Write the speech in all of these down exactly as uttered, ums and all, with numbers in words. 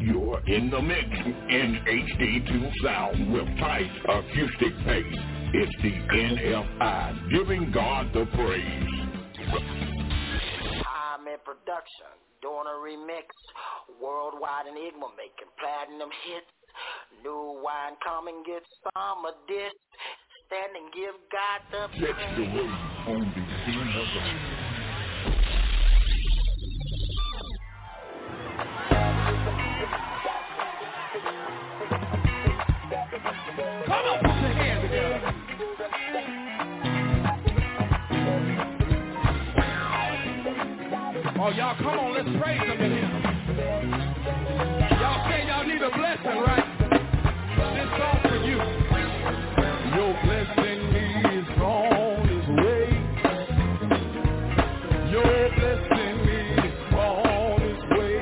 You're in the mix in H D two sound with tight acoustic bass. It's the N F I, giving God the praise. I'm in production, doing a remix. Worldwide Enigma making platinum hits. New wine come and get some of this. Stand and give God the praise. Catch the wave on the N F I. Come on, put your hands together. Oh, y'all, come on, let's praise him in here. Y'all say y'all need a blessing, right? This song for you. Your blessing is on its way. Your blessing is on its way.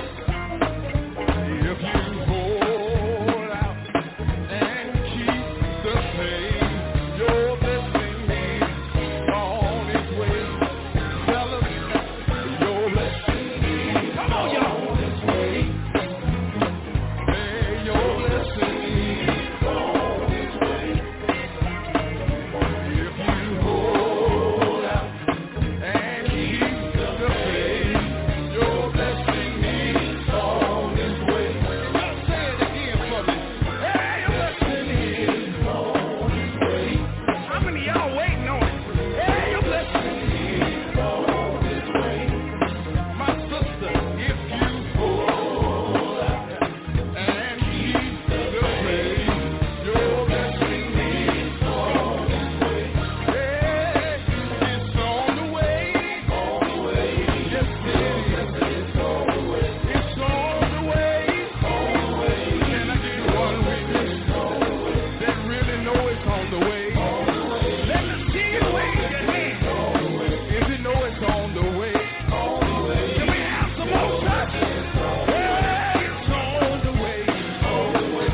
If you hold out and keep the faith, your blessing is on its way. Tell us, your blessing is come on, y'all. On its way. Hey, your blessing is on its way. If you hold out and keep the faith, your blessing is on its way. Let's say it again for me. Hey, your blessing is on its way. How many of y'all waiting on it? Hey, your blessing is on its way. My sister, if you hold out and keep the faith, your blessing is on its way. Hey, it's on the way. On the way. Yes, it is. It's on the way. It's on the way. On the way. Can I get one witness that really know it's on the way? On the way. Let me see you wave your hand. On the way. If you know it's on the way. On the way. Can we have some more touch? Hey, it's on the way. On the way.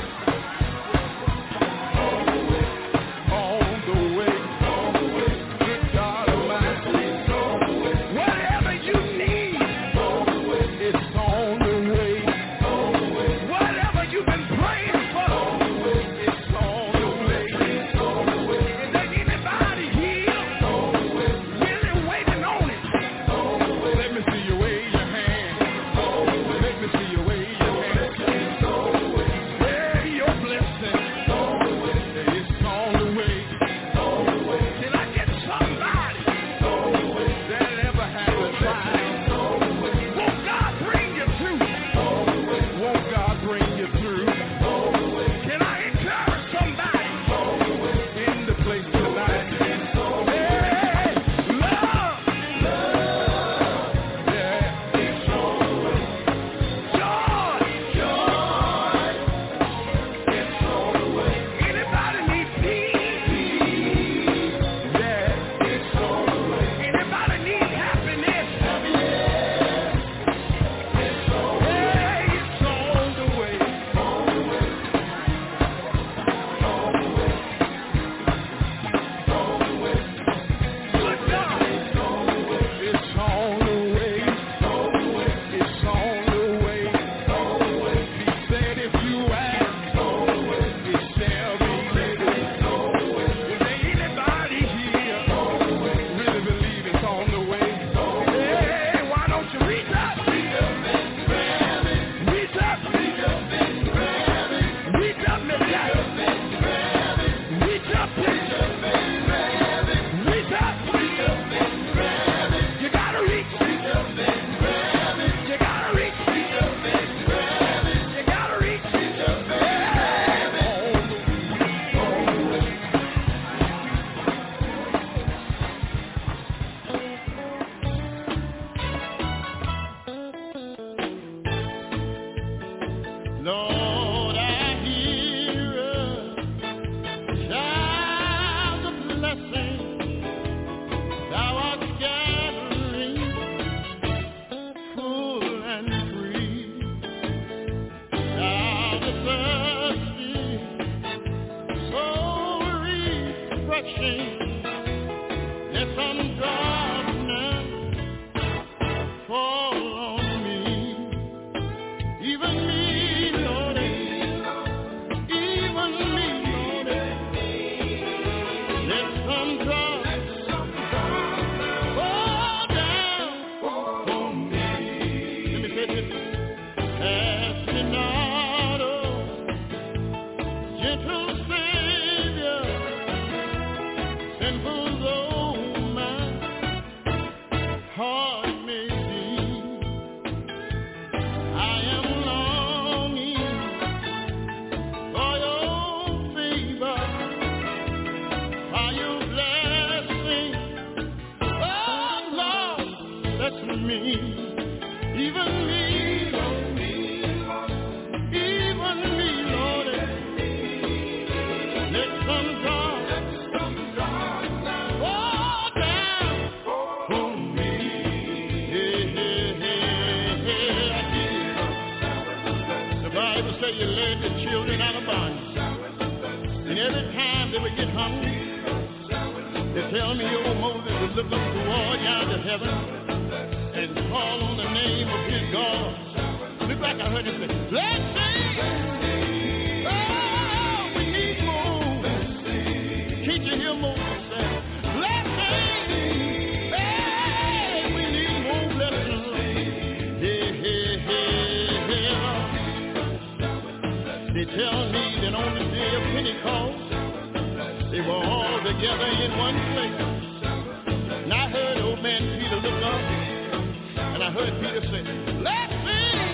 On the way. On the way. On the way. Good God Almighty. It's on the way. Whatever you need. On the way. It's on the way. On the way. Whatever you've been praying for. On the way. It's on the way. It's on the way. Is there anybody here? On the way. Really waiting on it? On the way. Let me see you wave your hand. On the way. Let me see you wave your hand. It's on the way. Hey, your blessing. On the way. It's on the way. On the way. Can I get somebody? On the way. That ever had a trial? On the way. Won't God bring you through? On the way. Won't God bring you through? On the way. Can I encourage somebody? On the way. In the place tonight? It's on the way. Hey, love. Love. Yeah. It's on the way. Joy. Joy. It's on the way. Anybody need peace? Peace. Yeah. It's on the way. Anybody need happiness? Happiness. It's on the way. Hey, it's on the way. On the way. On the way. On the way. Good God. It's on the way. It's on the way. On the way. It's on the way. On the way. He said if you ask, on the way. It shall be given. On the way. Is there anybody here? On the way. Really believe it's on the way? On the way. Hey, why don't you reach up? Reach up and grab it. Reach up. Reach up and grab it. Reach up and grab it. Reach up. Reach up and grab it. Reach up. Reach up and grab it. You gotta reach. Reach up and grab it. You gotta reach. Reach up and grab it. You gotta reach. Reach up and grab it. On the way. Lord, I hear a shout of blessing. Thou art gathering full and free. Thou the thirsty, so refreshing. Let some darkness fall on me, even me. Bible says you led the children out of bondage. And every time they would get hungry, they tell me old Moses would look up toward yonder heaven and call on the name of his God. Look like I heard him say, let's sing! Oh, we need more. Can't you hear Moses say, let's sing! Hey, we need more blessings. Hey, hey, hey, hey. They tell me that on the day of Pentecost, they were all together in one place. And I heard old man Peter look up, and I heard Peter say, let's sing!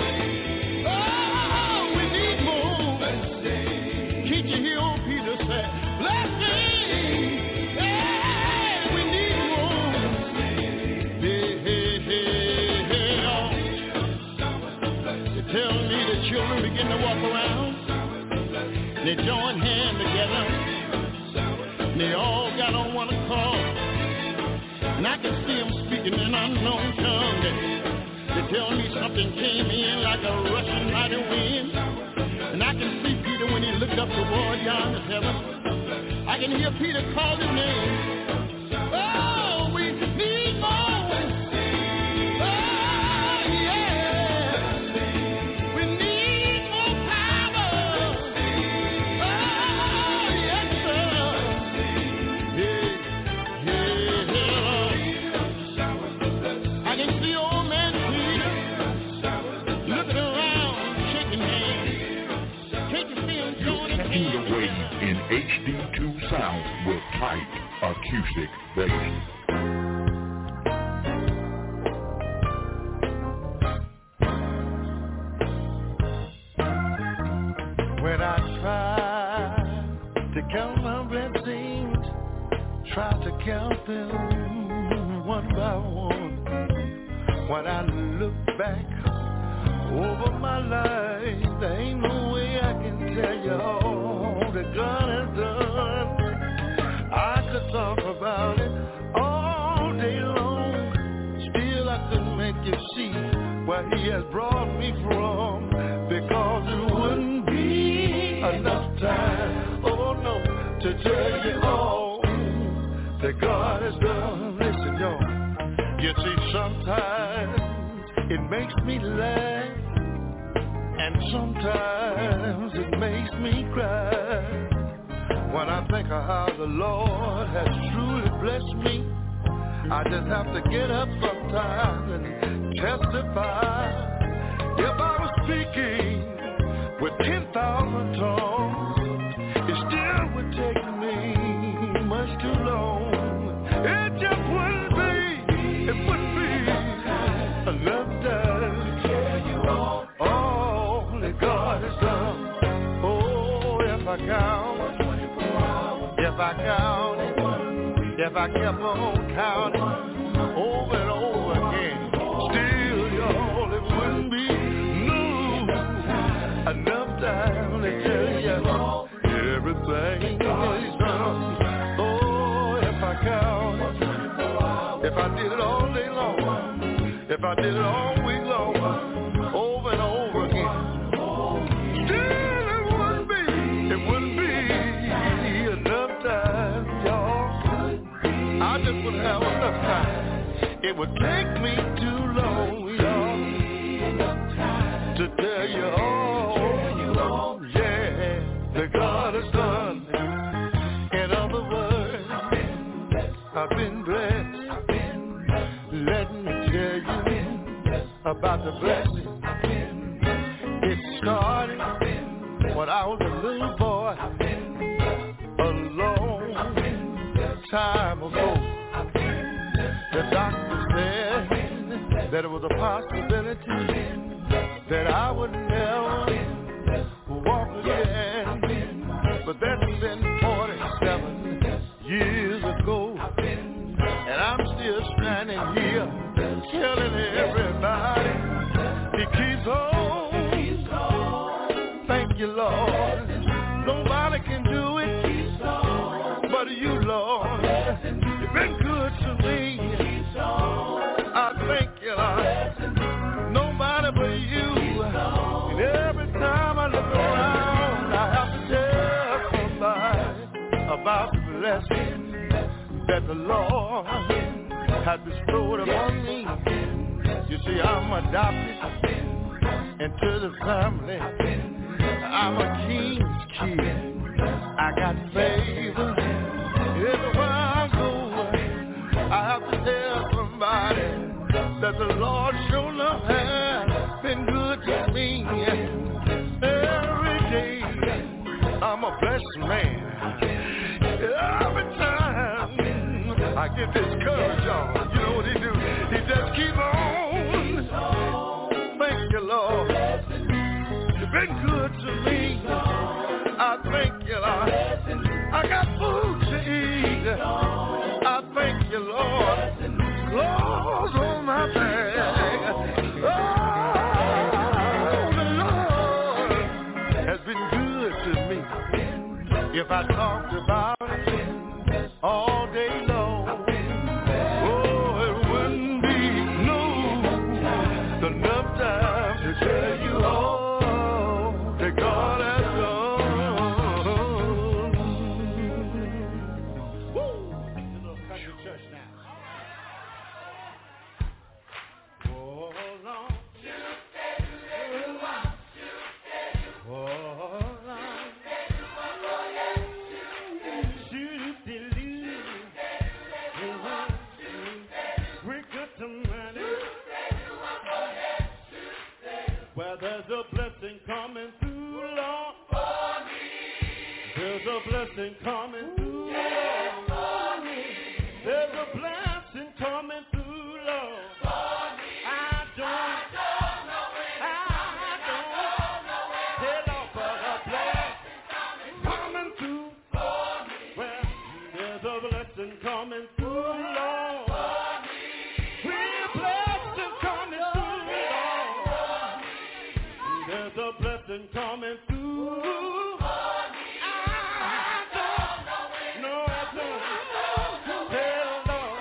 Oh, we need more. Can't you hear old Peter say, let's sing! Hey, we need more. Hey, hey, hey, hey, oh. They tell me the children begin to walk around. They join hands together. They all got on one accord. And I can see them speaking in unknown tongue. They tell me something came in like a rushing mighty wind. And I can see Peter when he looked up toward yonder heaven. I can hear Peter call his name. Oh, we need more. Oh, yeah. We need more power. Oh, yes, sir. Hey, hey, hey. I can see old man Peter looking around, shaking hands. Can't you see him doing it? You're tuned away in H D two sound with tight acoustic bass. When I try to count my blessings, try to count them one by one. When I look back over my life, there ain't no way I can tell you all that God has done. I could talk about it all day long, still I couldn't make you see where he has brought me from, because it wouldn't be enough time, oh no, to tell you all that God has done. Listen, y'all, you see, sometimes it makes me laugh, and sometimes it makes me cry, when I think of how the Lord has truly blessed me. I just have to get up sometimes and testify. If I was speaking with ten thousand tongues, it still would take me much too long. It just wouldn't be, it wouldn't be enough time to tell you all, all that God has done. Oh, if I count, if I count, if I kept on counting over and over again, still, y'all, it wouldn't be no enough time to tell you everything He's done. Oh, if I count, if I did it all day long, if I did it all week long, over and over again, still it wouldn't be, it wouldn't be enough time, y'all. I just wouldn't have enough time. It would take me too long, y'all, to tell you all, yeah, that God has done. In other words, I've been blessed. Let me tell you about the blessing. It started when I was a little boy, a long time ago. The doctor said that it was a possibility that I would never walk again. But that's been forty-seven years ago, and I'm still standing here telling everybody He keeps on. Thank you, Lord. Nobody can do it but you, Lord. You've been good to me. I thank you, Lord. Nobody but you. And every time blessing that the Lord has bestowed upon me. You see, I'm adopted into the family. I'm a king's kid. I got favor everywhere I go. I have to tell somebody that the Lord sure enough has been good to me. Every day I'm a blessed man. Every time I get discouraged, y'all, you know what he do? He just keep on. Thank you, Lord. You've been good to me. I thank you, Lord. I got food to eat. I thank you, Lord. Clothes on my back. Oh, the Lord has been good to me. If I talked about it all day long, oh, it wouldn't be no enough time to tell you all that God has done. Woo! Little country church now. Oh, Lord. Oh, Lord. Well, there's a blessing coming through, Lord. For me. There's a blessing coming through, Lord. There's a blessing coming through, Lord. For me. I don't, I don't know it. I, I don't, don't know it. Tell Lord, but a blessing coming through. For me. Well, there's a blessing coming through, Lord. For me. We're blessing coming through, Lord. There's a blessing coming through. I don't know, I don't. Tell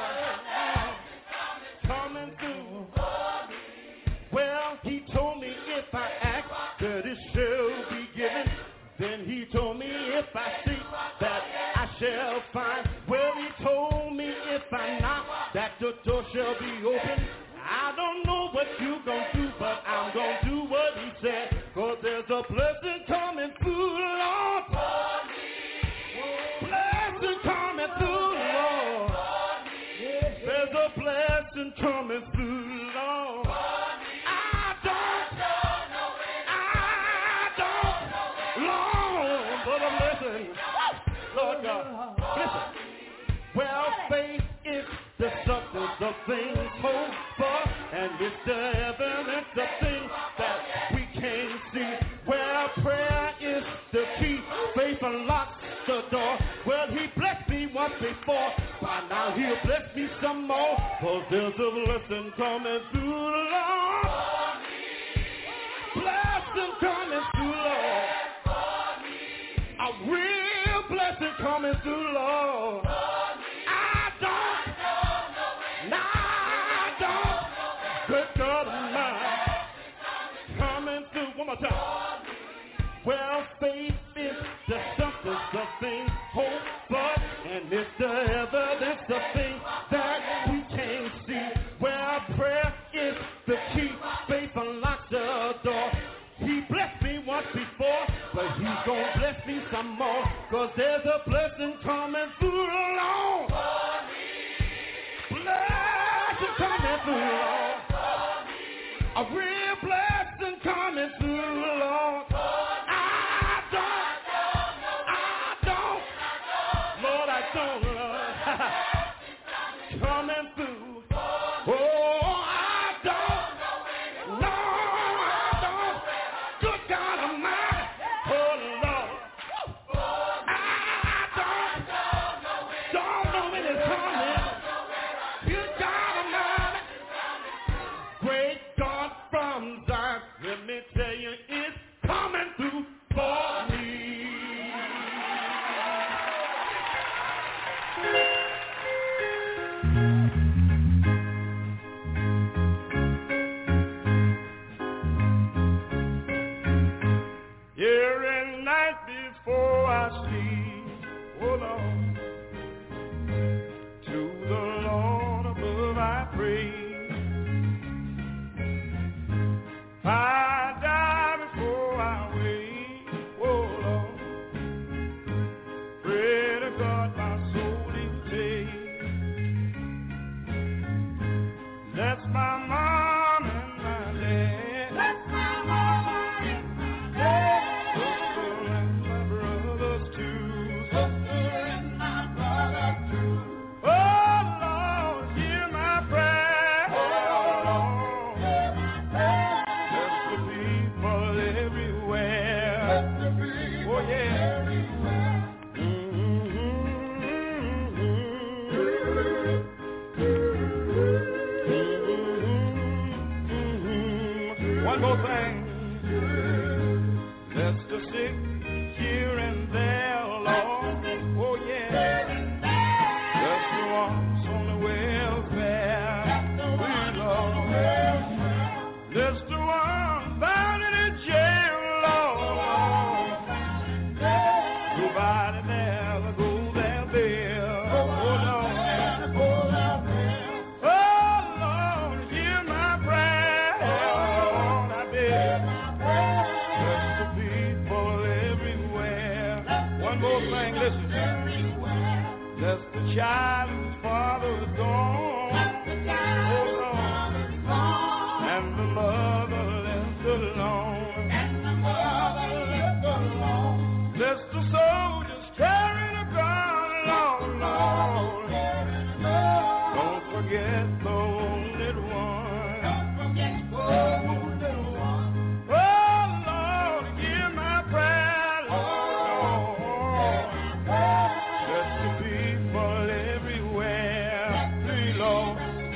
Lord, coming through. Well, he told me if I ask, that it shall be given. Then he told me if I seek, that I shall find. Well, he told me if I knock, that the door shall be open. I don't know what you gonna do, but I'm gonna do what he said. Cause there's a blessing coming through, Lord. For me. Blessing coming through, Lord. For me. There's a blessing coming through, Lord. For me. I don't, know it. I don't, Lord, but a blessing. Lord God, listen. Well, faith is the substance of things hoped for, and it's the evidence of things that we can't see. Well, prayer is the key. Faith unlocks the door. Well, he blessed me once before, but now he'll bless me some more. Cause there's a blessing coming through, Lord. Blessing coming through, Lord. A real blessing coming through, Lord. Well, faith is the substance of things hoped for, and it's the evidence of things that we can't see. Well, prayer is the key. Faith unlocks the door. He blessed me once before, but he's gonna bless me some more. Cause there's a blessing coming through the Lord. Blessing coming through the Lord. A real blessing coming through the Lord. Coming through. Oh, I don't. No, I don't. Good God Almighty. Oh, Lord. I don't. That's the child whose father is gone. That's the child whose father is gone. And the mother left alone. And the mother left alone. That's the soldiers carrying a gun along the road. Don't forget the wounded one. Don't forget the wounded one. Oh Lord, hear my prayer, Lord. Bless the people everywhere, please, Lord.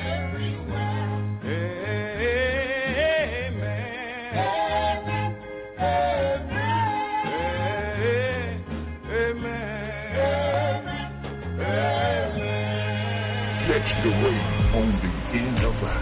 Catch the wave on the N F I.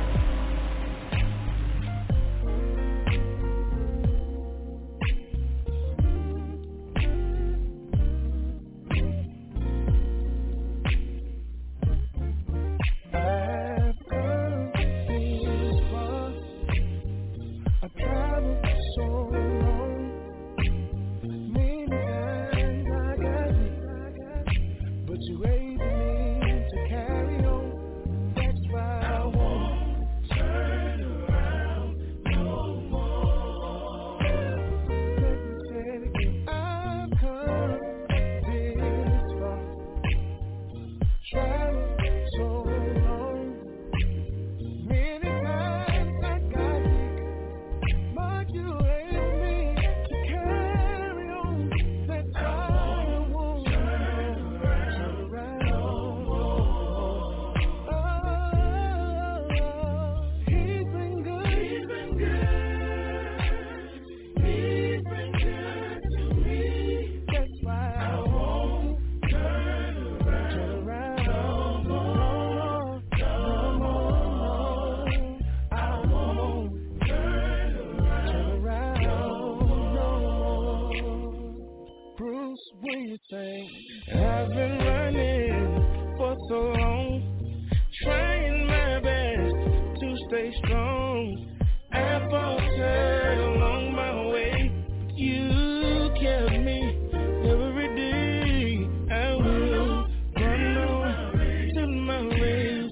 I've been running for so long, trying my best to stay strong. I faltered along my way, you kept me every day. I will run on till my race is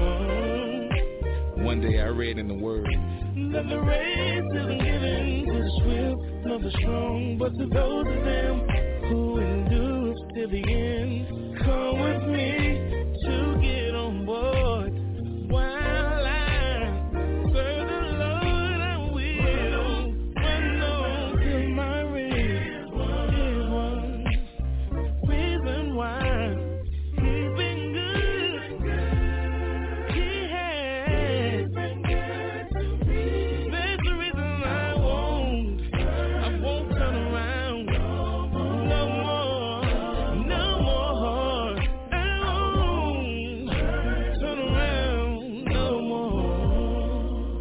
won. One day I read in the Word that the race isn't given to the swift nor the strong, but to those of them who endure to the end. Come with me to get on board. While I serve the Lord, I will run on till my race is won. Reason why He's been good, He has been good to me. That's the reason I won't, I won't turn around. No more, no more. I won't turn around no more.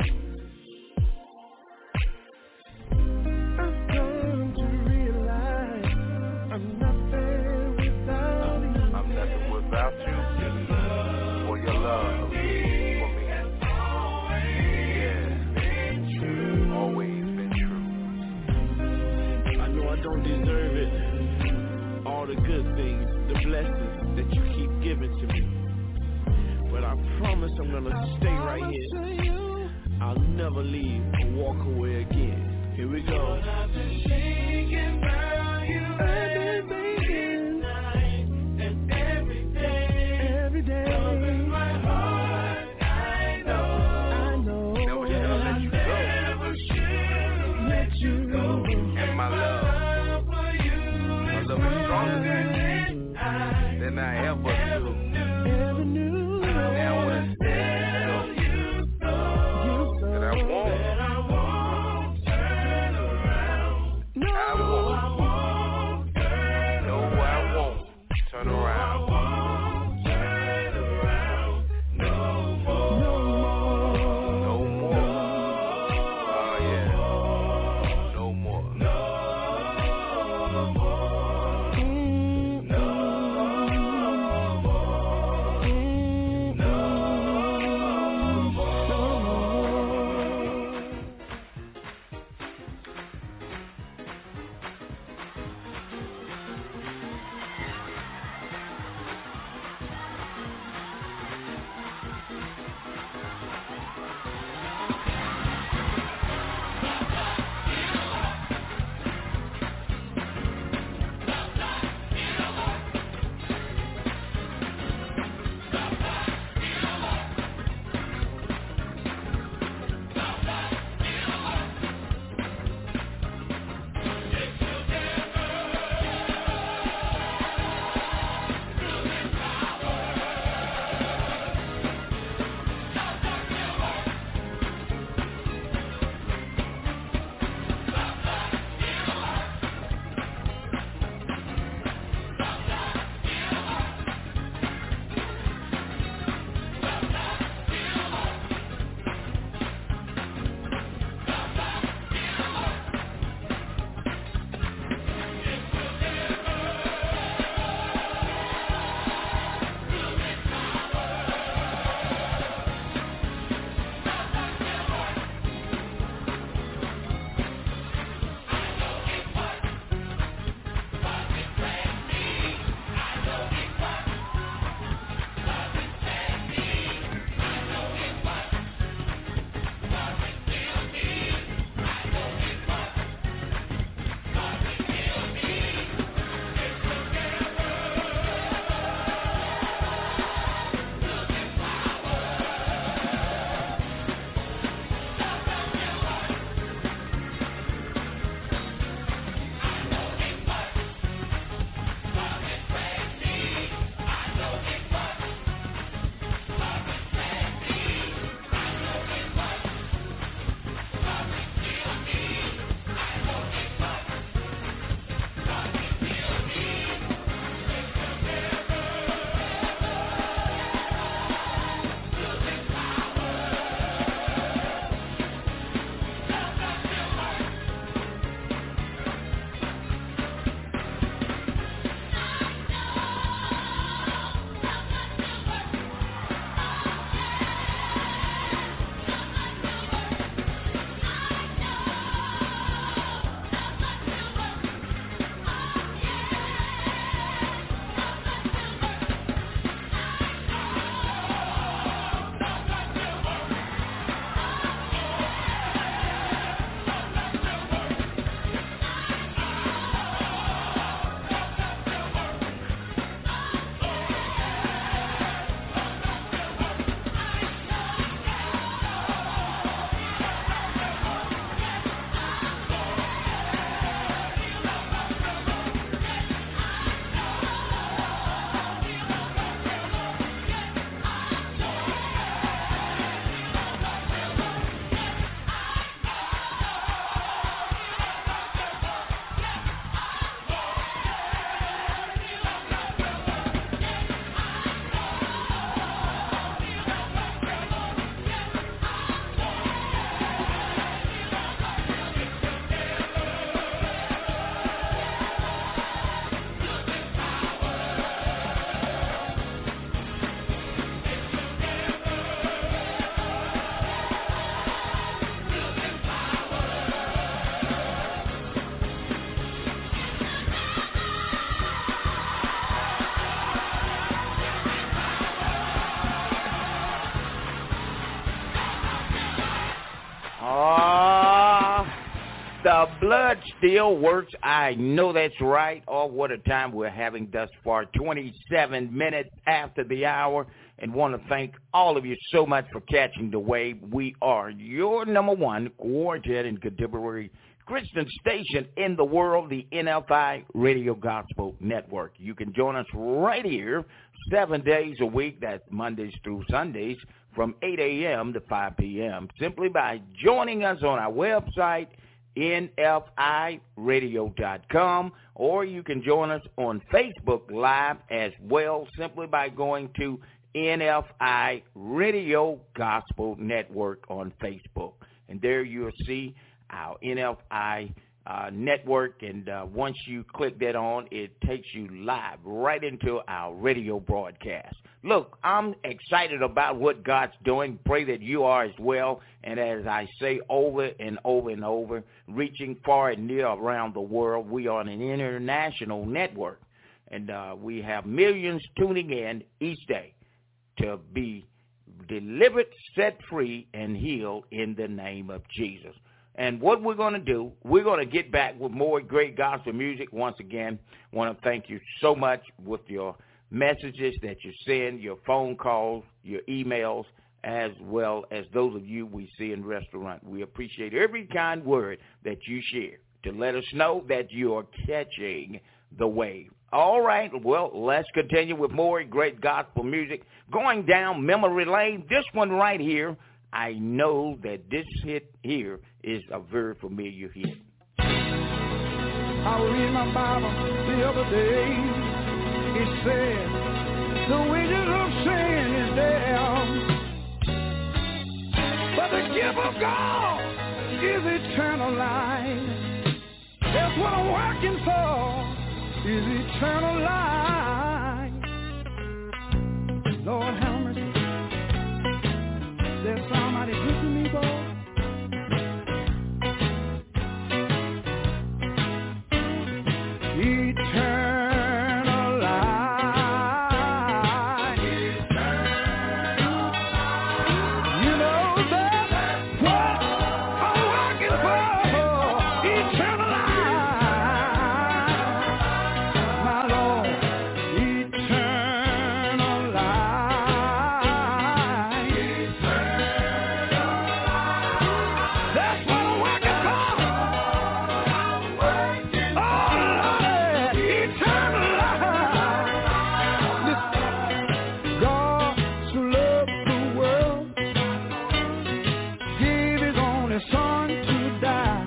I've come to realize I'm nothing without you. I'm nothing without you, for your love for me. Yeah, always been true. I know I don't deserve it, all the good things, the blessings that you keep giving to me. But I promise I'm gonna stay right here. I'll never leave or walk away again. Here we go. I've been thinking about you every night and every day. Every day. Love in my heart, I know. I know. Never should have let you go. Never should let you go. And my love, for you my love is stronger than I ever knew. ever knew. And I would tell you that I won't. turn around. No, I won't. No, I won't turn around. turn around. No more. No more. Oh yeah. No more. No more. The blood still works. I know that's right. Oh, what a time we're having thus far. twenty-seven minutes after the hour. And want to thank all of you so much for catching the wave. We are your number one quartet and contemporary Christian station in the world, the N F I Radio Gospel Network. You can join us right here seven days a week. That's Mondays through Sundays from eight a.m. to five p.m. simply by joining us on our website, N F I radio dot com, or you can join us on Facebook Live as well simply by going to N F I Radio Gospel Network on Facebook. And there you'll see our N F I uh, network, and uh, once you click that on, it takes you live right into our radio broadcast. Look, I'm excited about what God's doing. Pray that you are as well. And as I say over and over and over, reaching far and near around the world, we are an international network. And uh, we have millions tuning in each day to be delivered, set free, and healed in the name of Jesus. And what we're going to do, we're going to get back with more great gospel music. Once again, I want to thank you so much with your messages that you send, your phone calls, your emails, as well as those of you we see in restaurant. We appreciate every kind word that you share to let us know that you are catching the wave. All right, well, let's continue with more great gospel music. Going down memory lane, this one right here, I know that this hit here is a very familiar hit. I was reading my Bible the other day. It said, the wages of sin is death, but the gift of God is eternal life. That's what I'm working for, is eternal life. Lord, have mercy. There's somebody good to me, boy. Eternal life. Eternal life. You know that's what I'm working for. Eternal life. My Lord. Eternal life. That's what I'm working for. Oh, Lord, eternal life. Listen, God so loved the world, gave his only Son to die.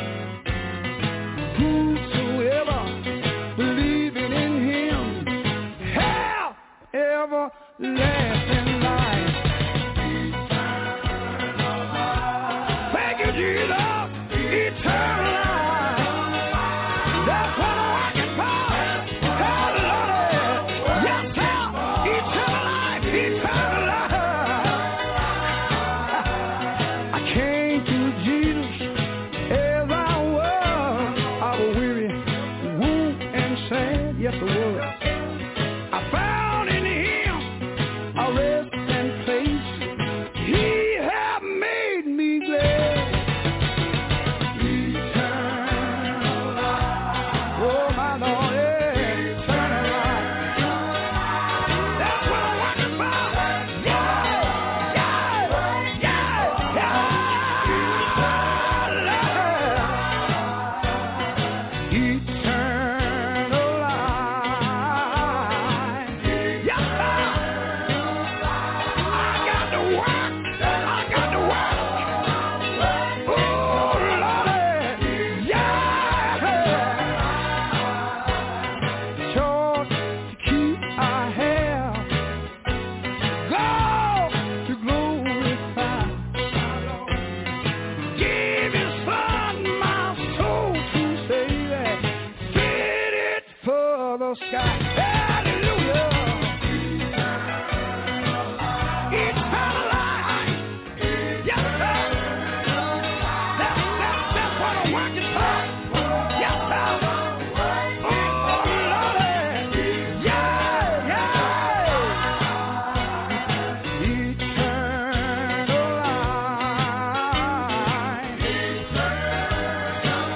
Whosoever believing in him have everlasting life. Thank you, Jesus. Eternal life. That's what I'm working for. Hallelujah. Yes, sir. Eternal life. Eternal life. I came to Jesus as I was. I was weary, wounded, and sad. Yes, I was. I found in him a rest and place. He have made me glad. Eternal life. Oh, my Lord, yeah. Eternal life. That's what I'm working for. Yeah, yeah, yeah, yeah. Eternal life. Yes, sir. I got to work. I got to work. Oh, Lordy. Yeah. Church to keep I have. God to glorify. Give his Son my soul to save it. Did it for the sky. Hallelujah. Eternal life. Yes, sir. That's, that's, that's what I'm working for. Yes, sir. Oh, Lordy. Yeah, yeah. Eternal life.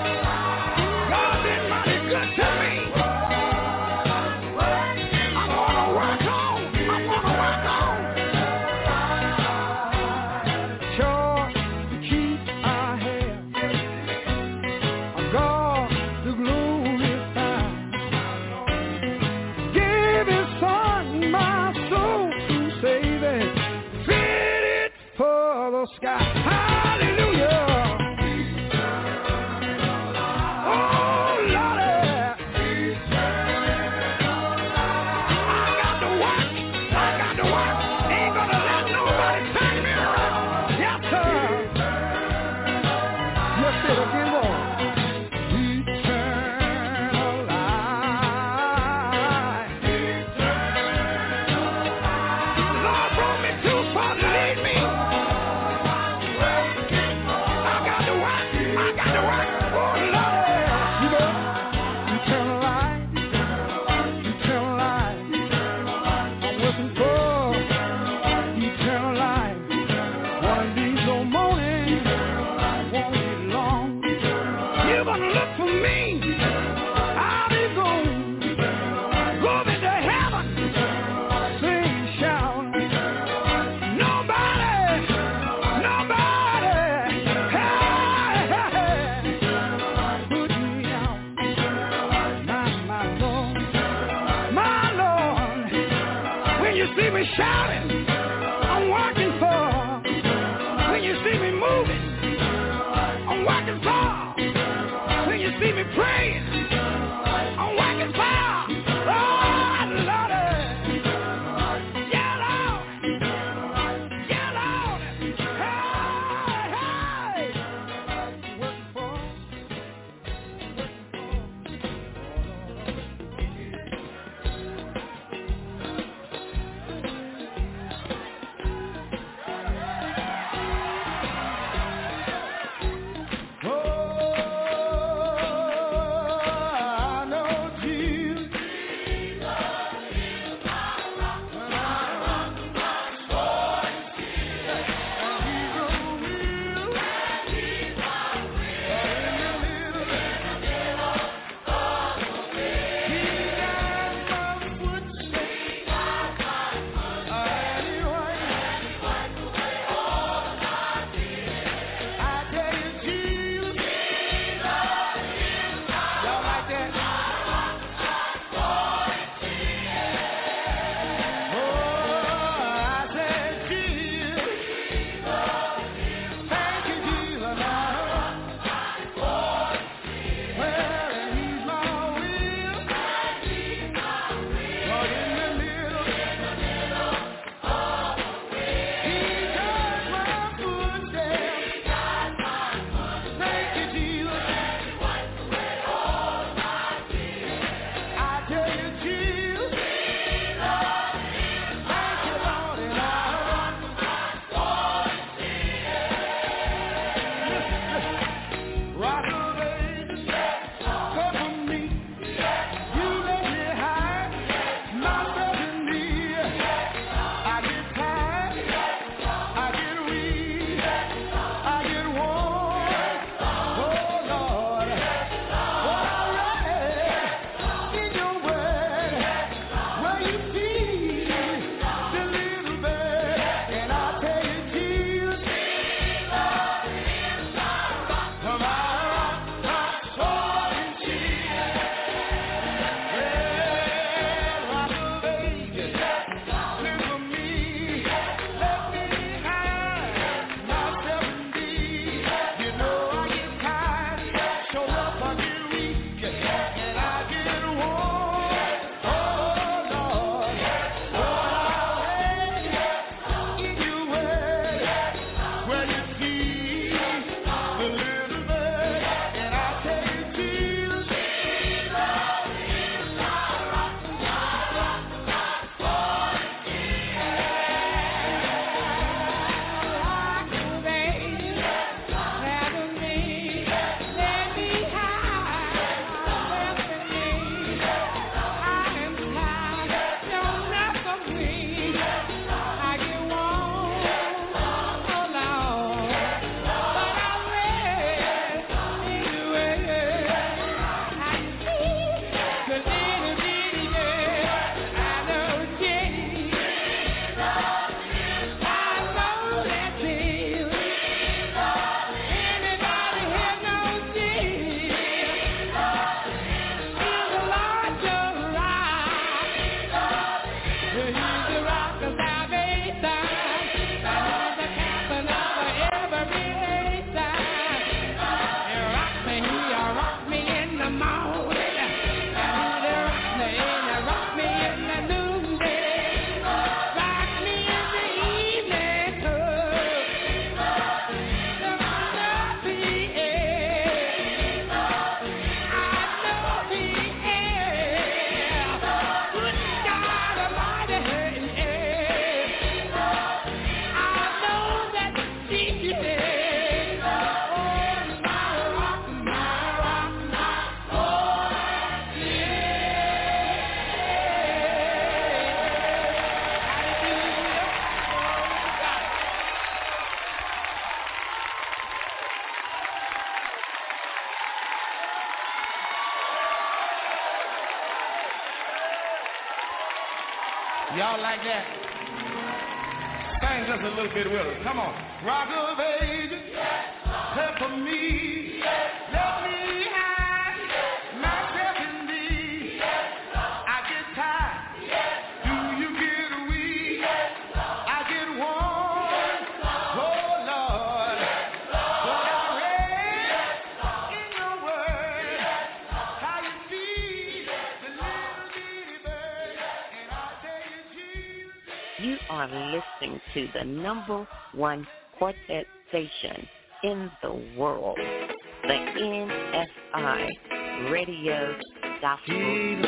don't look for me, I'll be gone. Moving to heaven, sing, shout. Nobody, nobody, hey, hey, put me out. My, my Lord, my Lord. When you see me shouting, I'm working for. When you see me moving, I'm working for. When you see me praying, I'm working for. Oh, Lord, yeah, Lord, yeah, Lord, hey, hey, working for, working for. Y'all like that? Sing just a little bit with us. Come on. Rock of ages, help for me. Let me hide myself in thee. I get tired. Do you get weak? I get worn. Oh Lord. But I read in your word how you feed the little bitty bird. And I tell you, Jesus. You are listening to the number one quartet station in the world, the N F I Radio Gospel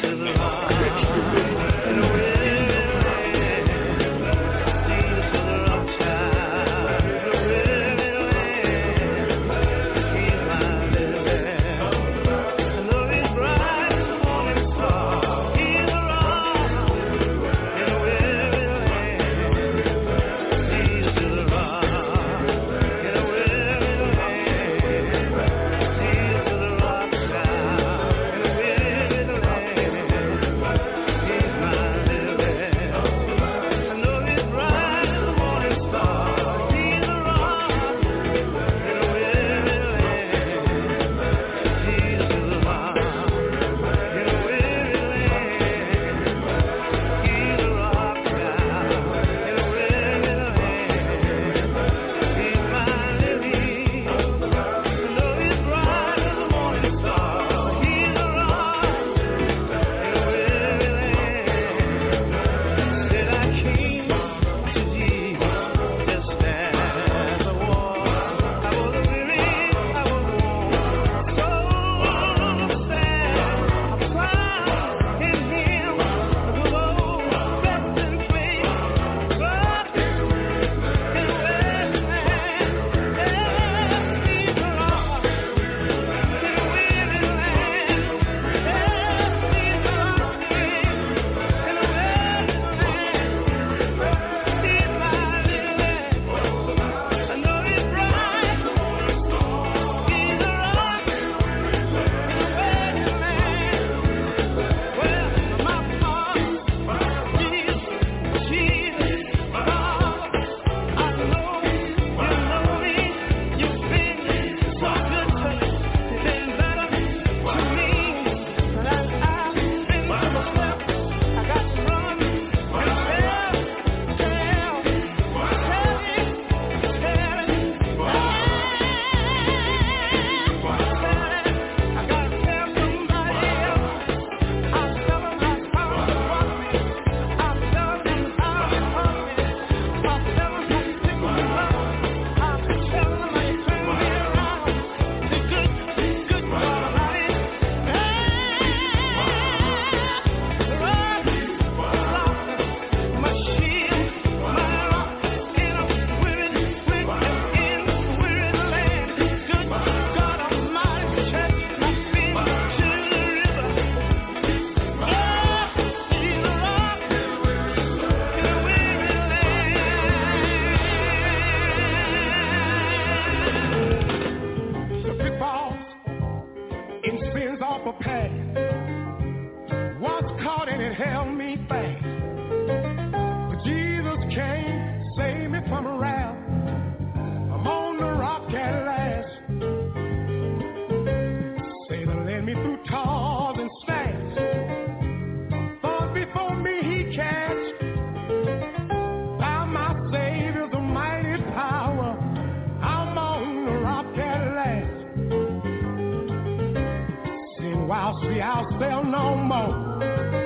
See, I'll spell no more.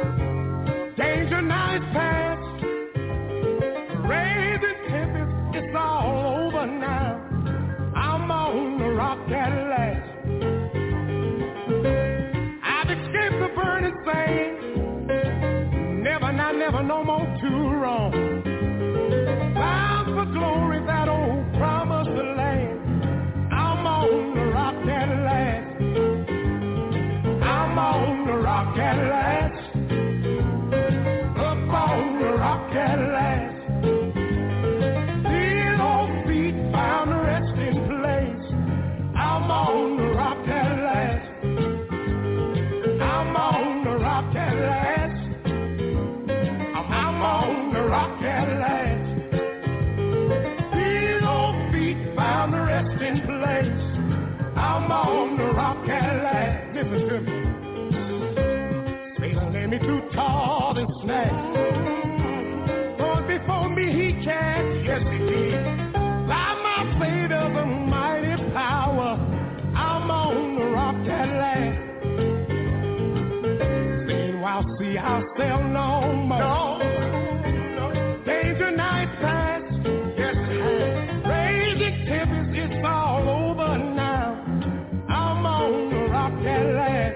Danger now is past. Raising tempest, it's all over now. I'm on the rock at last. I've escaped the burning thing. Never, not never, no more too wrong. Bound for glory, that old promised land. I'm on the rock at last. I'm on the rock at last, up on the listen to me. Satan led me too tall and snatched. Lord, before me he cast, yes he did. By my faith of a mighty power, I'm on the rock that lasts. Saying while see I'll sail no more. No. Danger night past, yes it has. Raging tempest, it's all over now. I'm on the rock that lasts.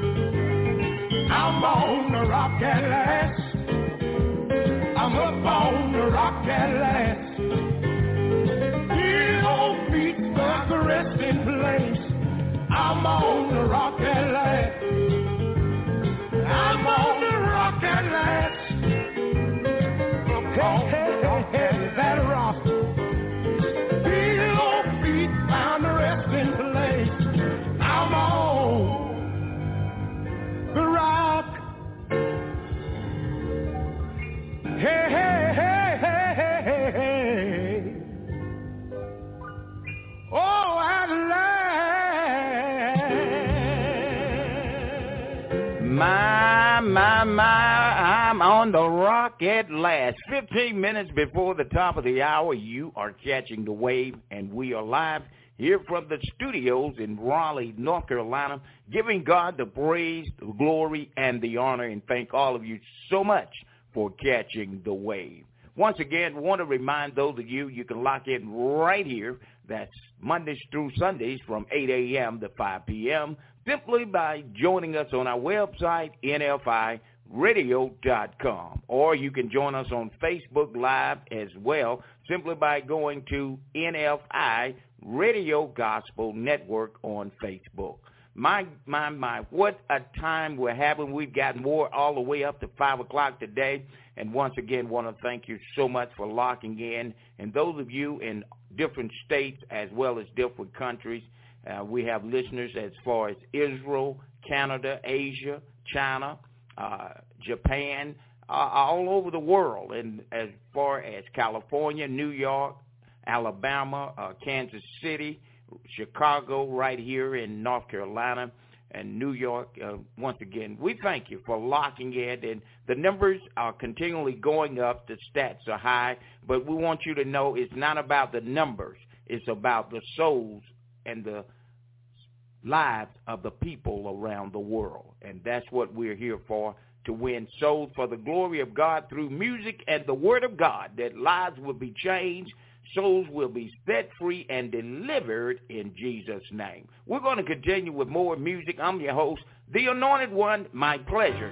I'm on the rock that lasts. I'm up on the rock that lasts. Dear old feet stuck a resting place. I'm on the rock that lasts. I'm on the rock that lasts. Hey, hey, hey, hey, that rock. Dear old feet found a resting place. I'm on the rock. Hey, hey, hey, hey, hey, hey, hey. Oh, at last. My, my, my, I'm on the rock at last. fifteen minutes before the top of the hour, you are catching the wave, and we are live here from the studios in Raleigh, North Carolina, giving God the praise, the glory, and the honor, and thank all of you so much for catching the wave. Once again, want to remind those of you, you can lock in right here. That's Mondays through Sundays from eight a.m. to five p.m. simply by joining us on our website, N F I radio dot com. Or you can join us on Facebook Live as well, simply by going to N F I Radio Gospel Network on Facebook. My, my, my, what a time we're having. We've got more all the way up to five o'clock today. And once again, want to thank you so much for locking in. And those of you in different states as well as different countries, uh, we have listeners as far as Israel, Canada, Asia, China, uh, Japan, uh, all over the world. And as far as California, New York, Alabama, uh, Kansas City, Chicago, right here in North Carolina, and New York. Uh, once again, we thank you for locking in, and the numbers are continually going up. The stats are high, but we want you to know it's not about the numbers. It's about the souls and the lives of the people around the world, and that's what we're here for, to win souls for the glory of God through music and the word of God, that lives will be changed, souls will be set free and delivered in Jesus' name. We're going to continue with more music. I'm your host, The Anointed One. My pleasure.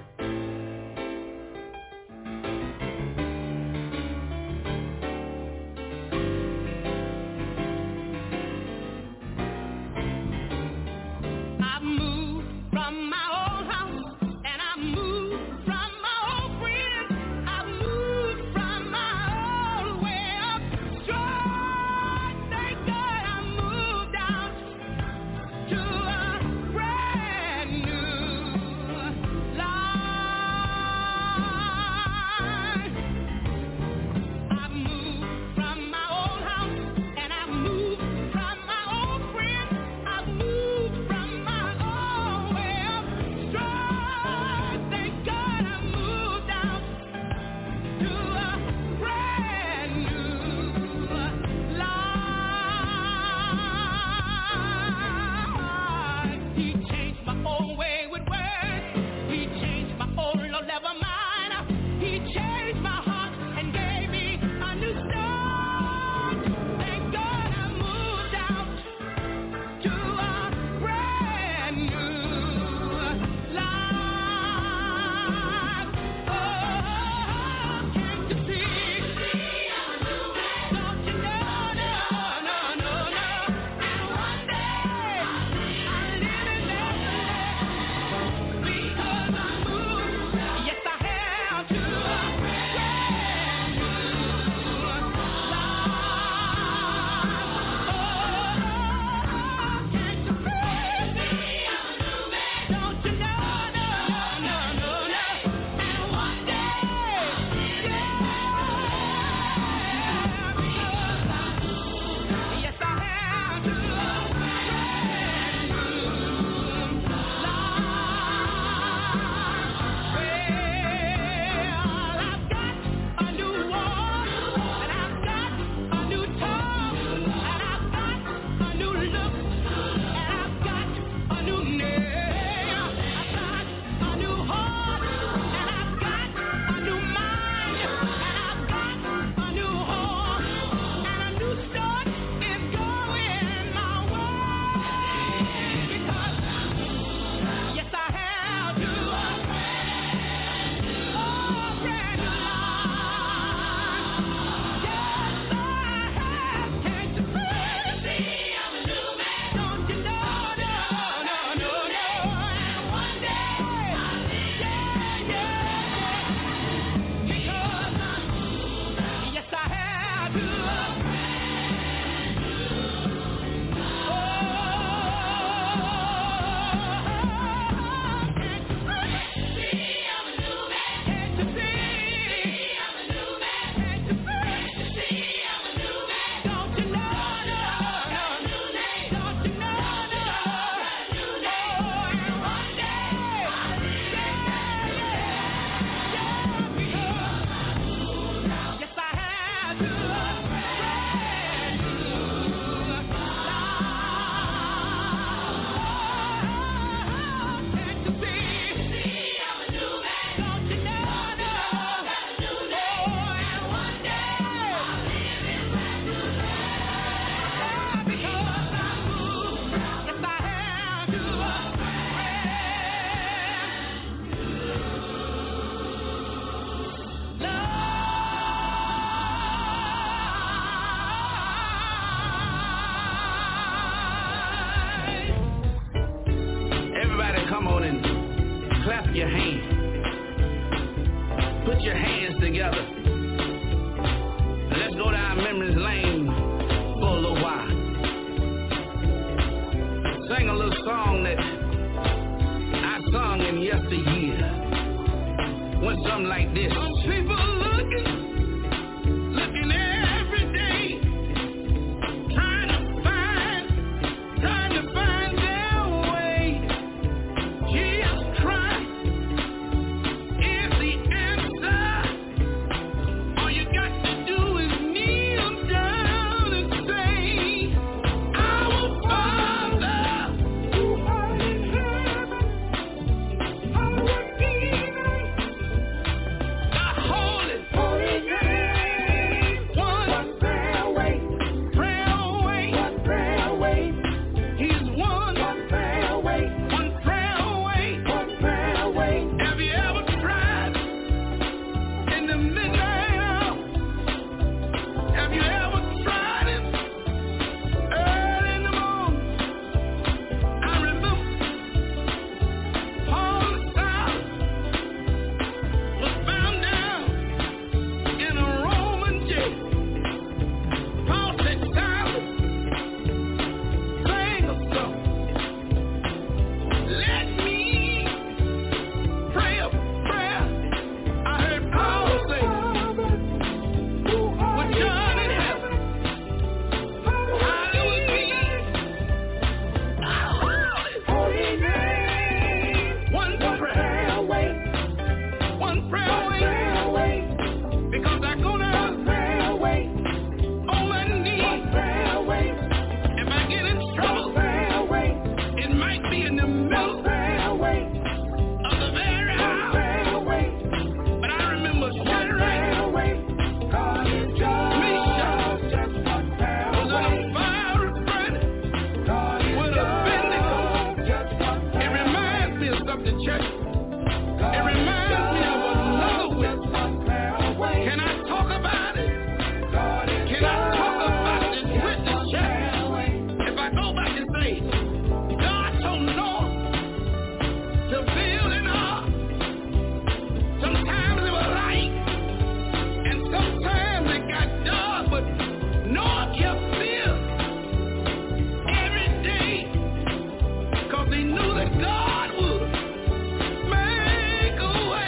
clap your hands. Put your hands together. Let's go down memory lane for a little while. Sing a little song that I sung in yesteryear. Went something like this. Some people looking, looking every day, trying to find, trying to find their way. Jesus Christ is the answer. All you got to do is kneel down and say, Our Father, who art in heaven, hallowed be thy holy, holy name. One, one prayer away, prayer away, one prayer away. He's one, one prayer away, one prayer away, one prayer away. Have you ever tried in the midnight hour? Have you ever tried it early in the morning? I remember Paul and Silas was found down in a Roman jail. Paul said, Silas, sing a song. Let me pray a prayer. I heard Paul say, with John in heaven, hallowed be thy holy name. One prayer away, one prayer away, because I go down on my knees. If I get in trouble, it might be in the middle of the very hour. But I remember Shadrach, Meshach, was in a fiery furnace with Abednego. It reminds me of something, church. It reminds me of another witness. Can I talk about it? Can I talk about this witness, church? If I go back and say, God told Noah to build an ark. Sometimes it was light, and sometimes it got dark, but Noah kept building every day, because he knew that God would make a way.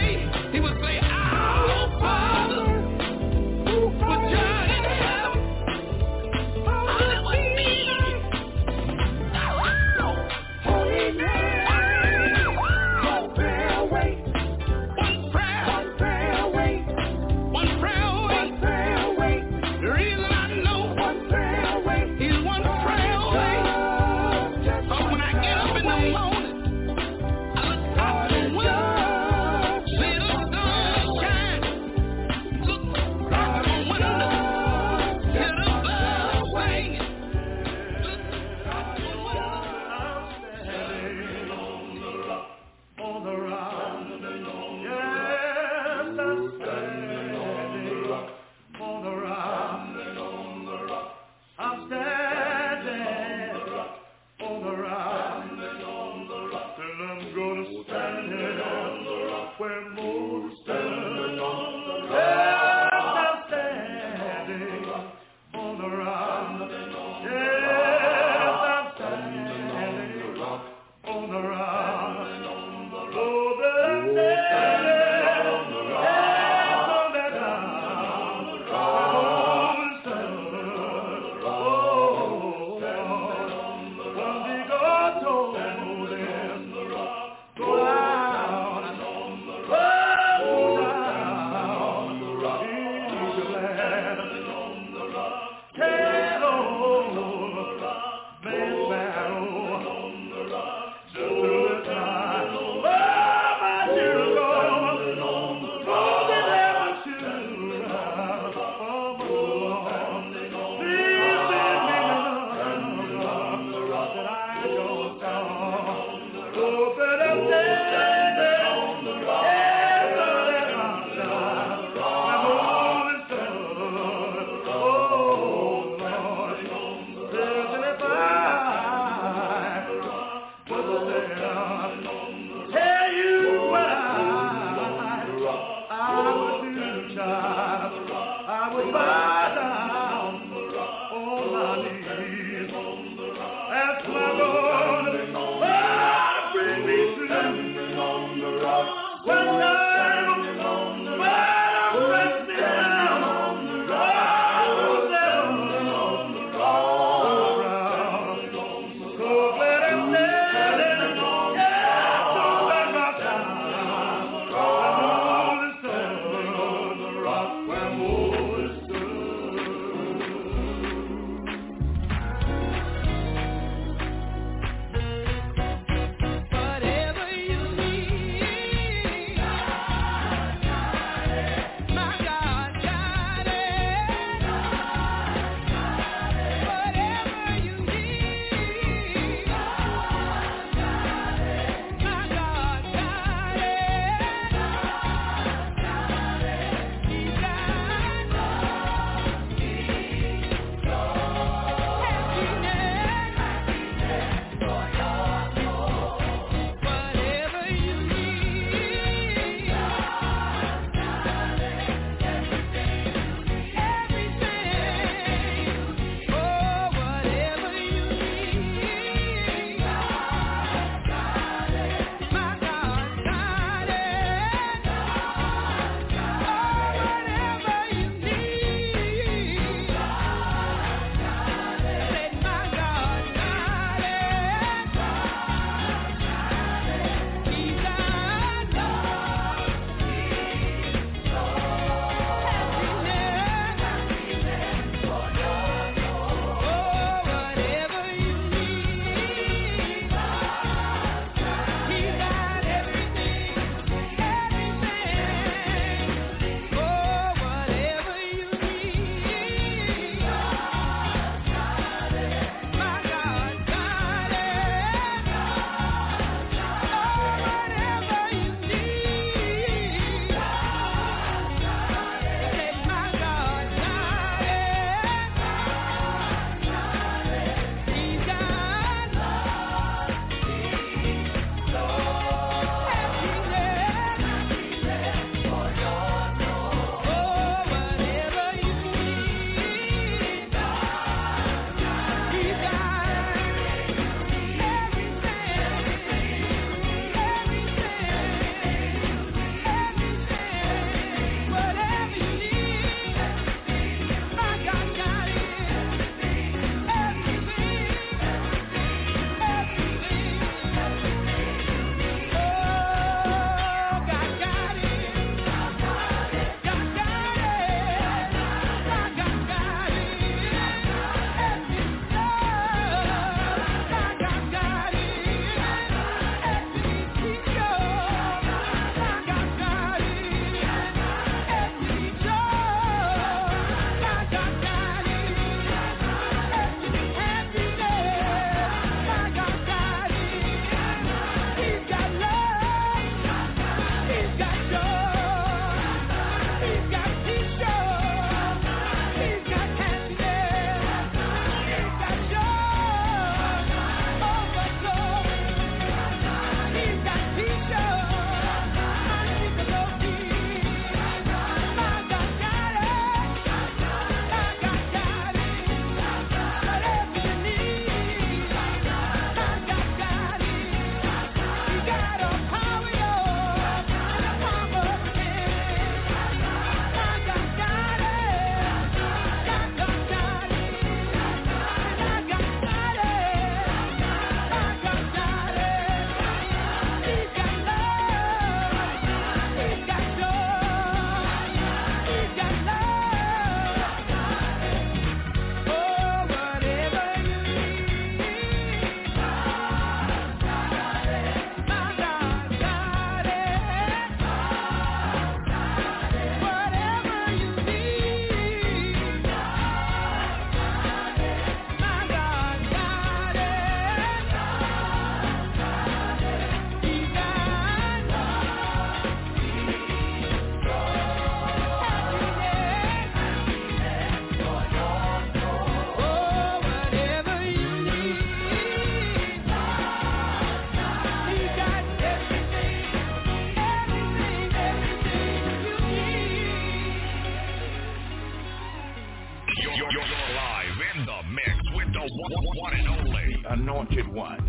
anointed one.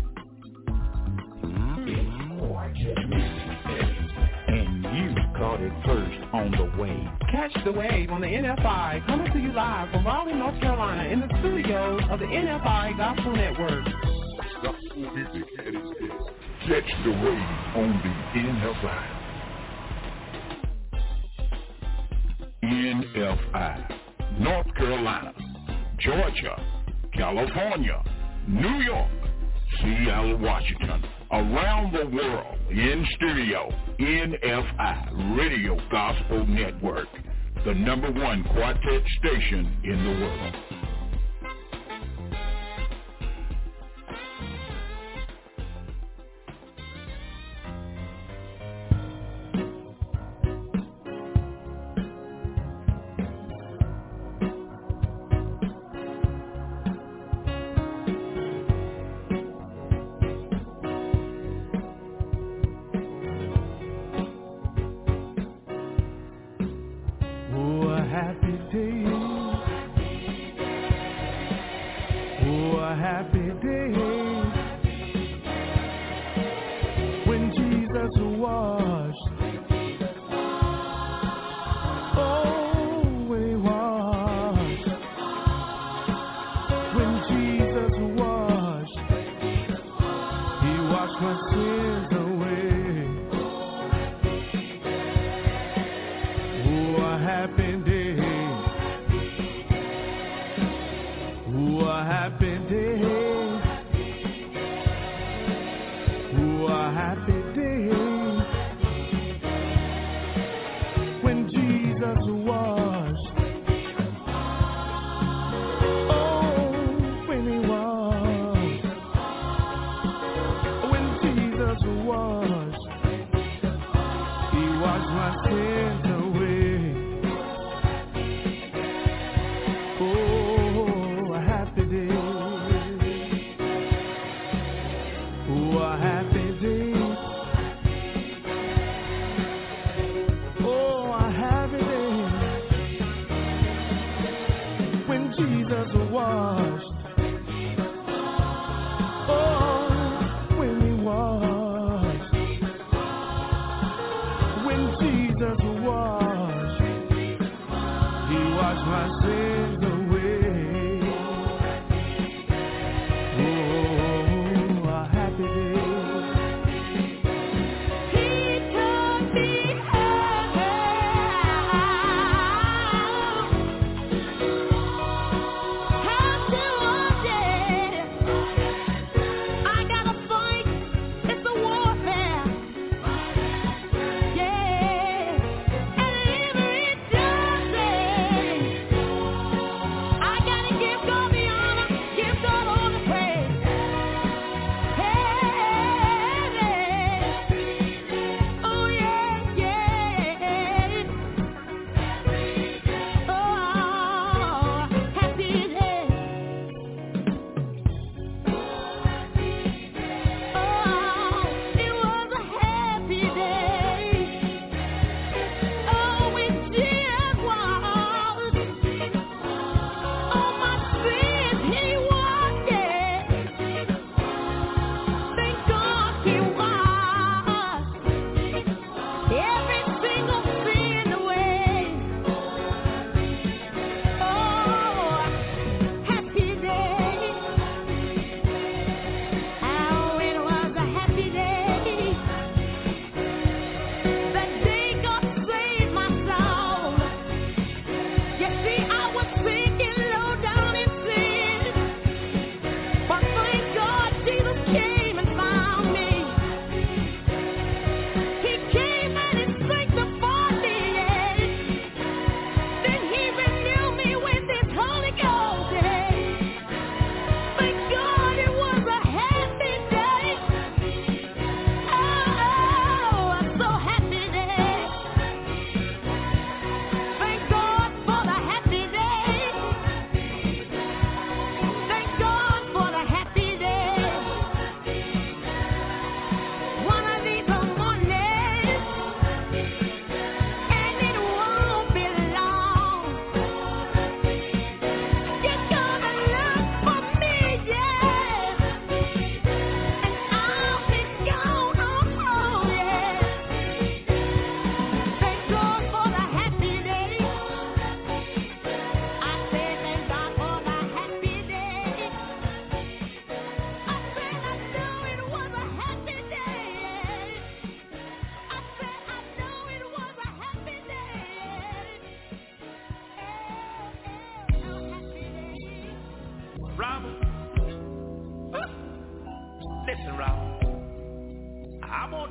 And you caught it first on the wave. Catch the wave on the N F I, coming to you live from Raleigh, North Carolina, in the studios of the N F I Gospel Network. Catch the wave on the N F I. N F I, North Carolina, Georgia, California, New York, Seattle, Washington, around the world, in stereo, N F I, Radio Gospel Network, the number one quartet station in the world.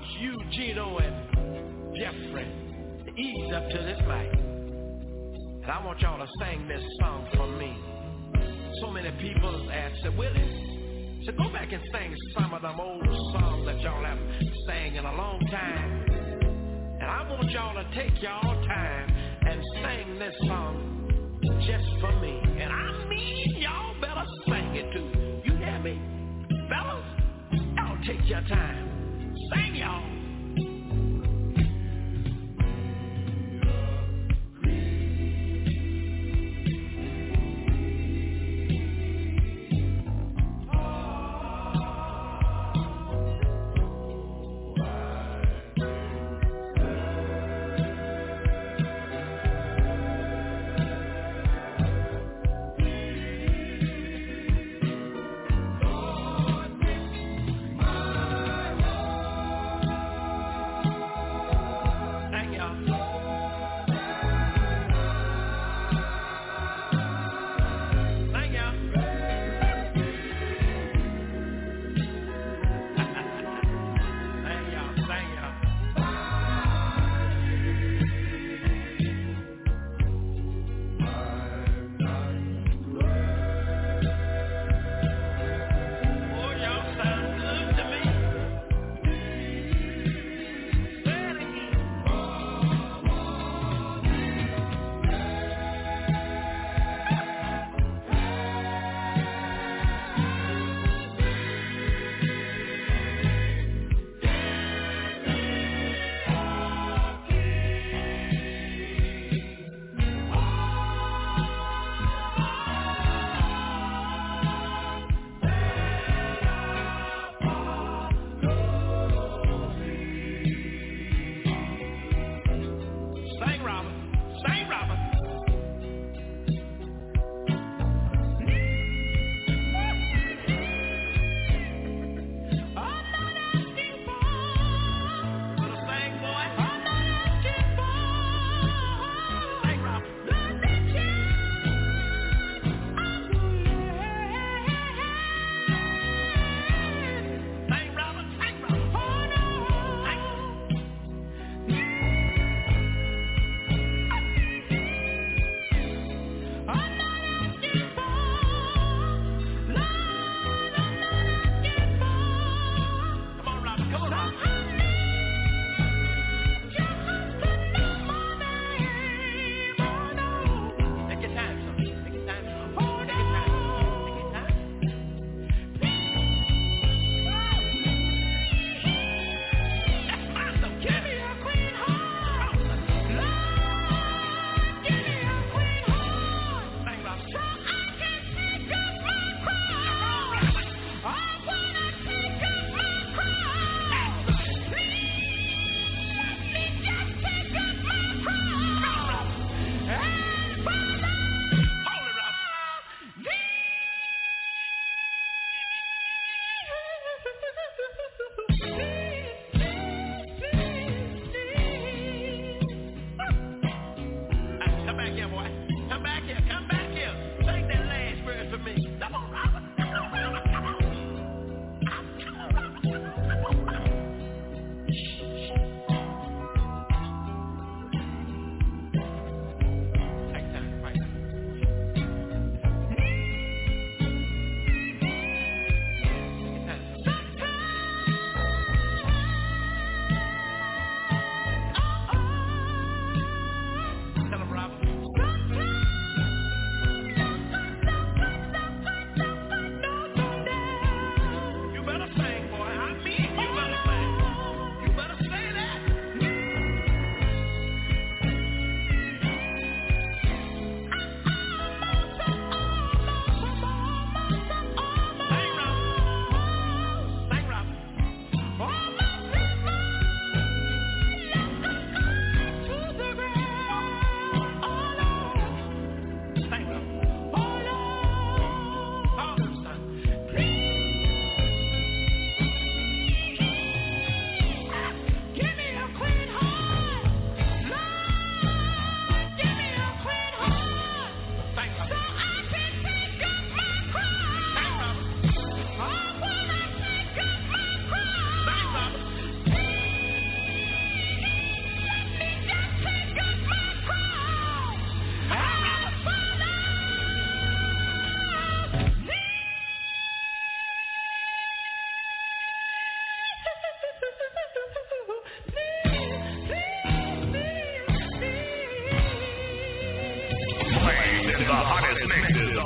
want you, Gino and Jeffrey, to ease up to this mic. And I want y'all to sing this song for me. So many people ask, said, Willie, so go back and sing some of them old songs that y'all haven't sang in a long time. And I want y'all to take y'all time and sing this song just for me. And I mean, y'all better sing it too. You hear me? Fellas, y'all take your time. Sing, y'all.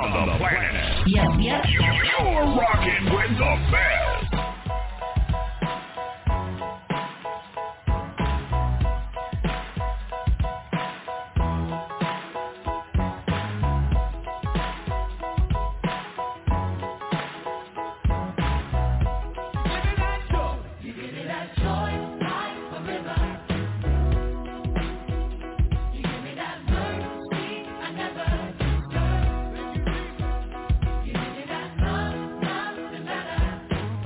on the planet. Yes, yes. You're rocking with the best. Give me that love, love, no matter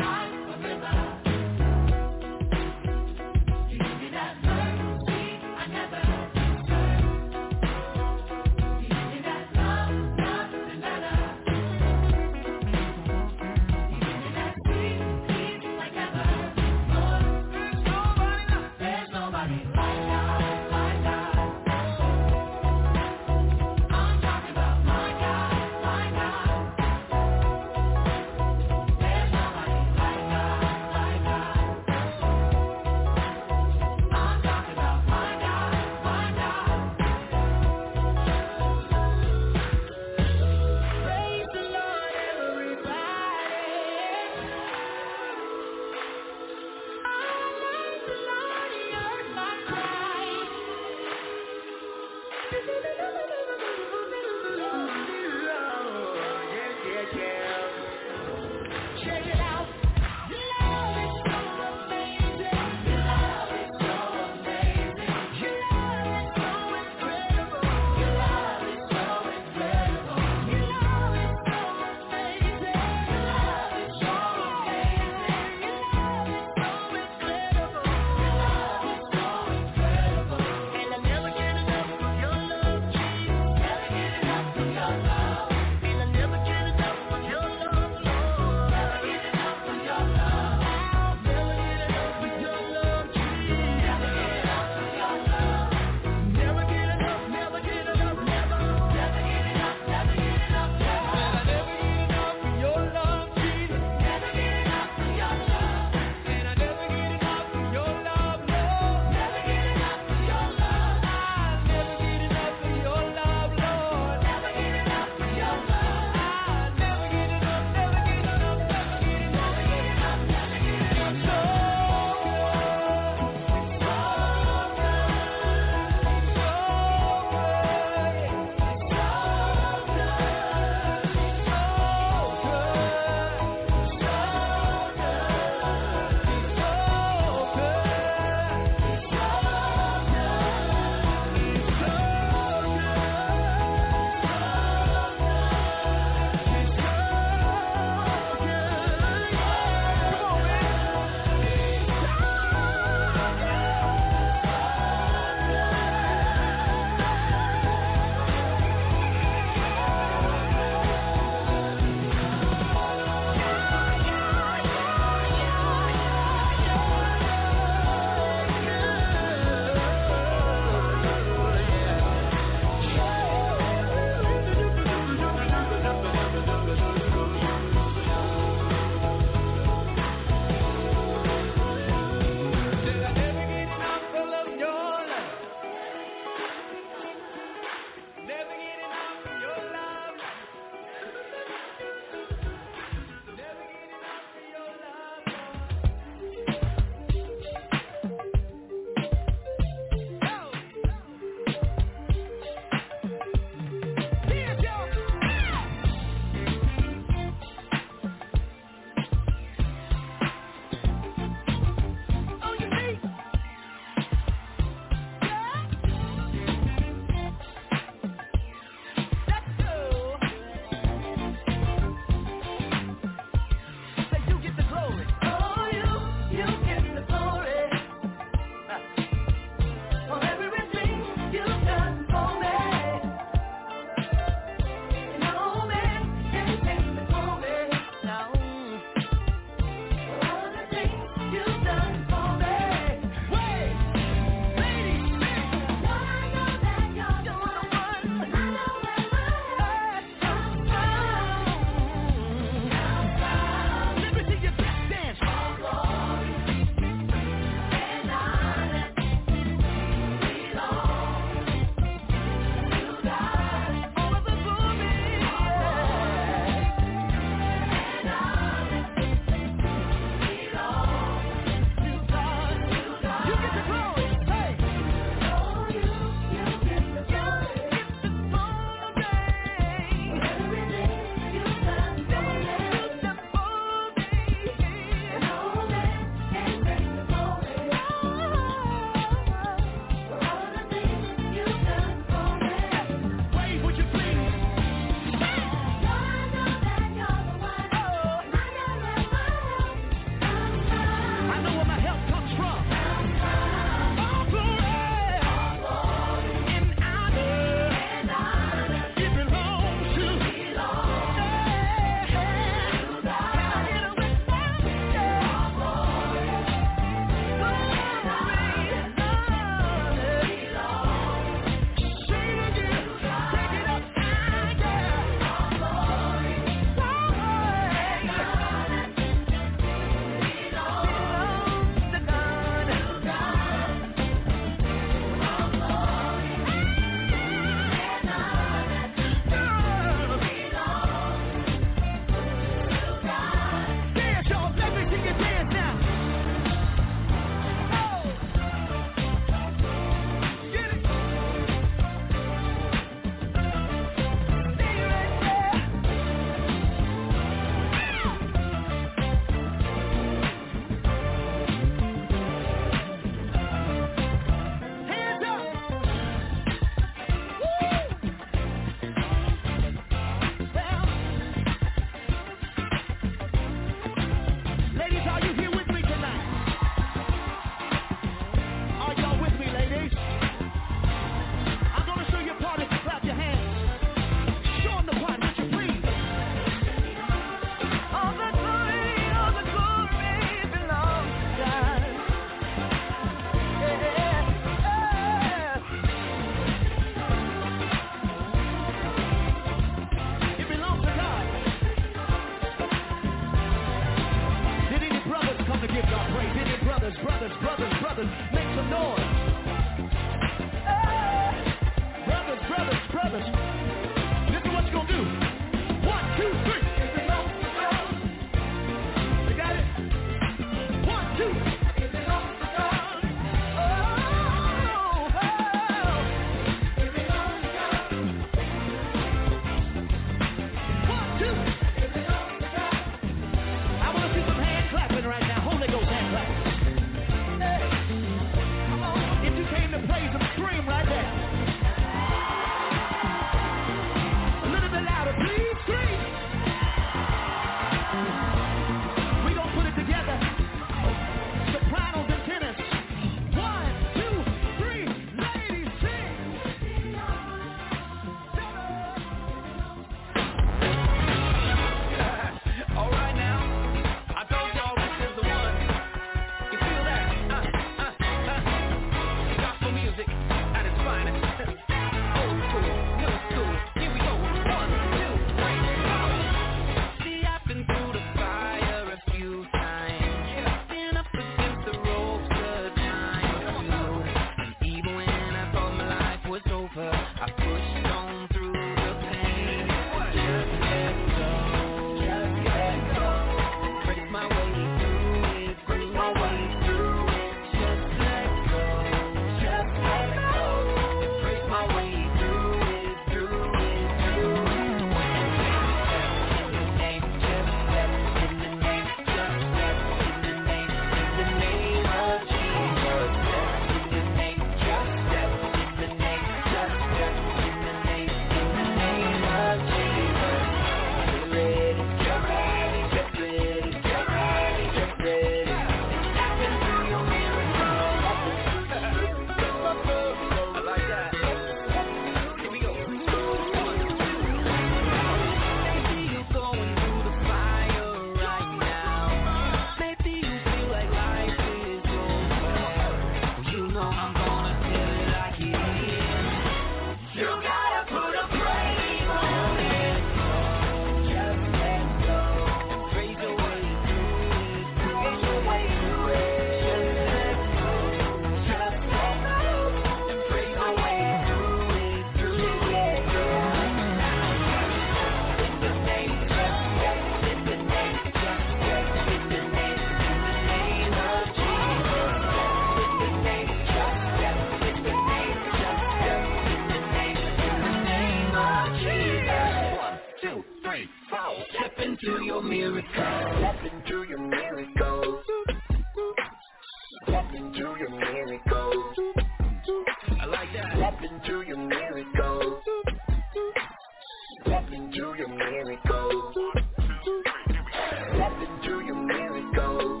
into your miracles. Step into your miracles. Step into your miracles.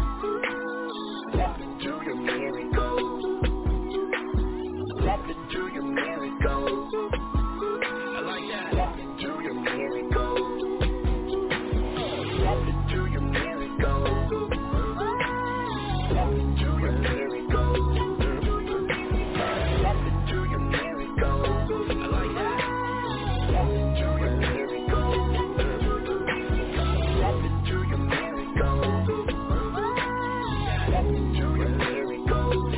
Step into your miracles. Step into your miracles. I like that. Step into your miracles. Step into your miracles. Step into your miracles. Step into your miracles. I like that. Step into your miracles. Step into your miracles. Step into your miracles.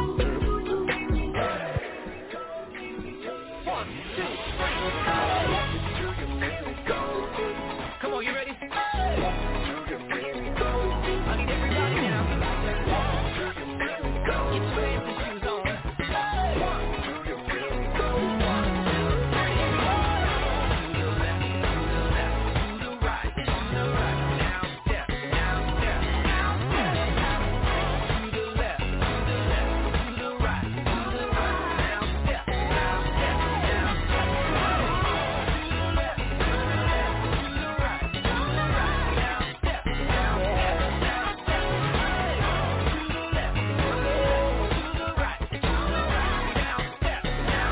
One, two, three. Step into your miracles. Come on, you ready? Step into your miracles. I need everybody now. Step into your miracles. Get your dancing shoes on. One, two, your miracles. One, two, three. To the left, to the left, to the right, to the right. Now step, now step, now step. To the left, to the left, to the right, to the right. Now step, now step, now step. To the left, to the left, to the right, to the right. Now step, now step, now step. To the left, to the left, to the right, to the right. Now step, now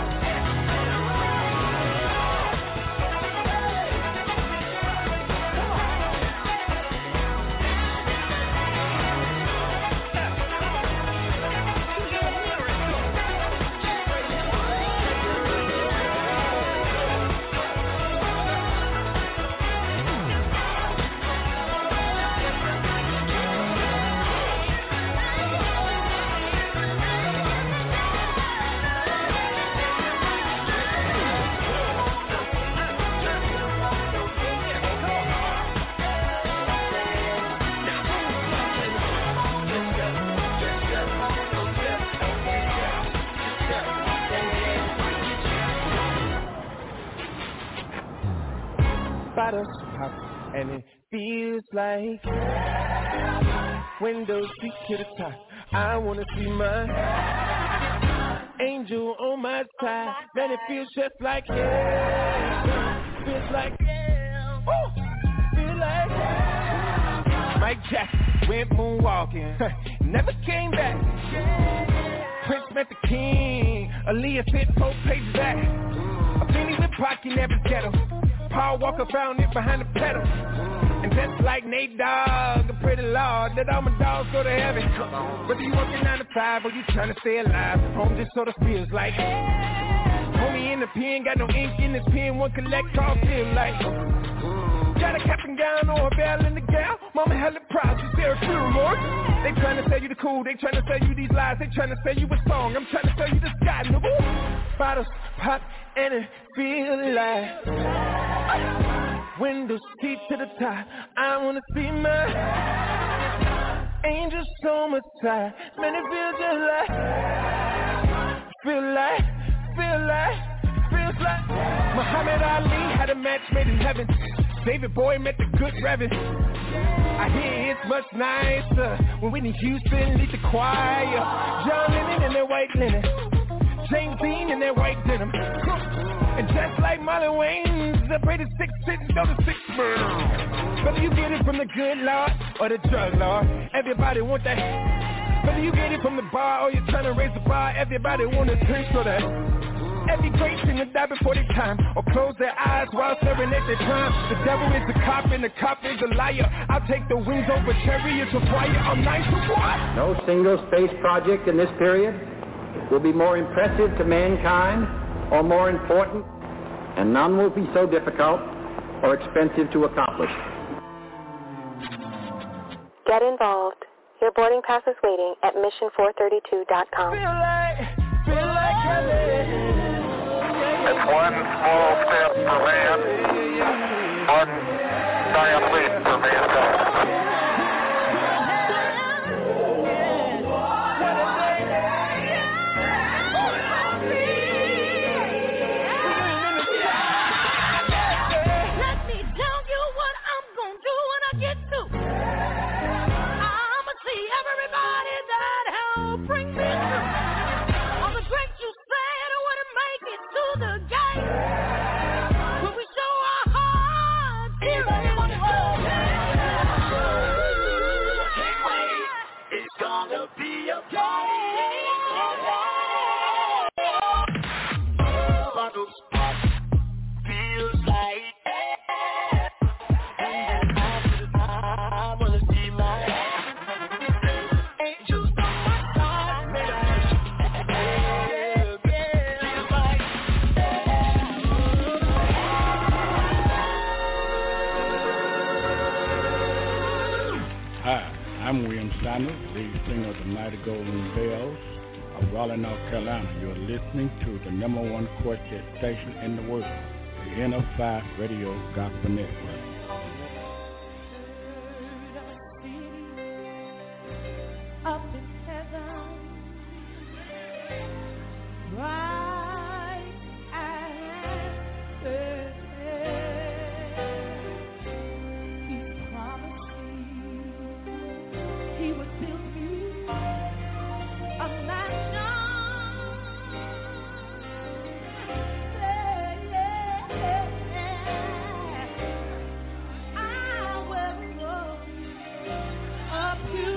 Bottles pop and it feels like windows seat to the top. I wanna see my angel on my side. Man, it feels just like yeah. Feels like yeah. Ooh. Feel like yeah. Mike Jackson went moonwalking, never came back. Prince met the king. Aaliyah sent four pages back. A penny with Pocky never ghetto. Paul Walker found it behind the pedal. And just like Nate Dogg, a pretty Lord, that all my dogs go to heaven. Whether you working nine to five or you trying to stay alive, home just sort of feels like homie in the pen, got no ink in his pen, one collect call feel like got a cap and gown or a bell in the gown. Mama hella proud, she's there for remorse. They trying to sell you the cool, they trying to sell you these lies, they trying to sell you a song. I'm trying to sell you the sky, no boo. Bottles pop and it feel like windows seat to the top. I wanna see my angels on my side. Man, it feels just like, feel like, feel like, feels like Muhammad Ali had a match made in heaven. David Bowie met the good Reverend. I hear it's much nicer when Whitney Houston leads the choir. John Lennon in their white linen, James Dean in their white denim. And just like Marlon Wayans, the greatest six sitting go to six birds. Whether you get it from the good Lord or the drug Lord, everybody want that. Whether you get it from the bar or you're trying to raise the bar, everybody want a taste of that. Every great singer die before their time, or close their eyes while staring at their prime. The devil is the cop and the cop is a liar. I'll take the wings over chariots of fire. I'm nice to what? No single space project in this period will be more impressive to mankind or more important, and none will be so difficult or expensive to accomplish. Get involved. Your boarding pass is waiting at mission four thirty-two dot com. Feel like, feel like heaven. It's one small step for man, one giant leap for mankind. Bring me through. All the great you said would make it Sanders, lead singer of the Mighty Golden Bells of Raleigh, North Carolina. You're listening to the number one quartet station in the world, the N F I Radio Gospel Network. Up in heaven, bright and fair, He promised me He would build me a mansion. Yeah, I will go up to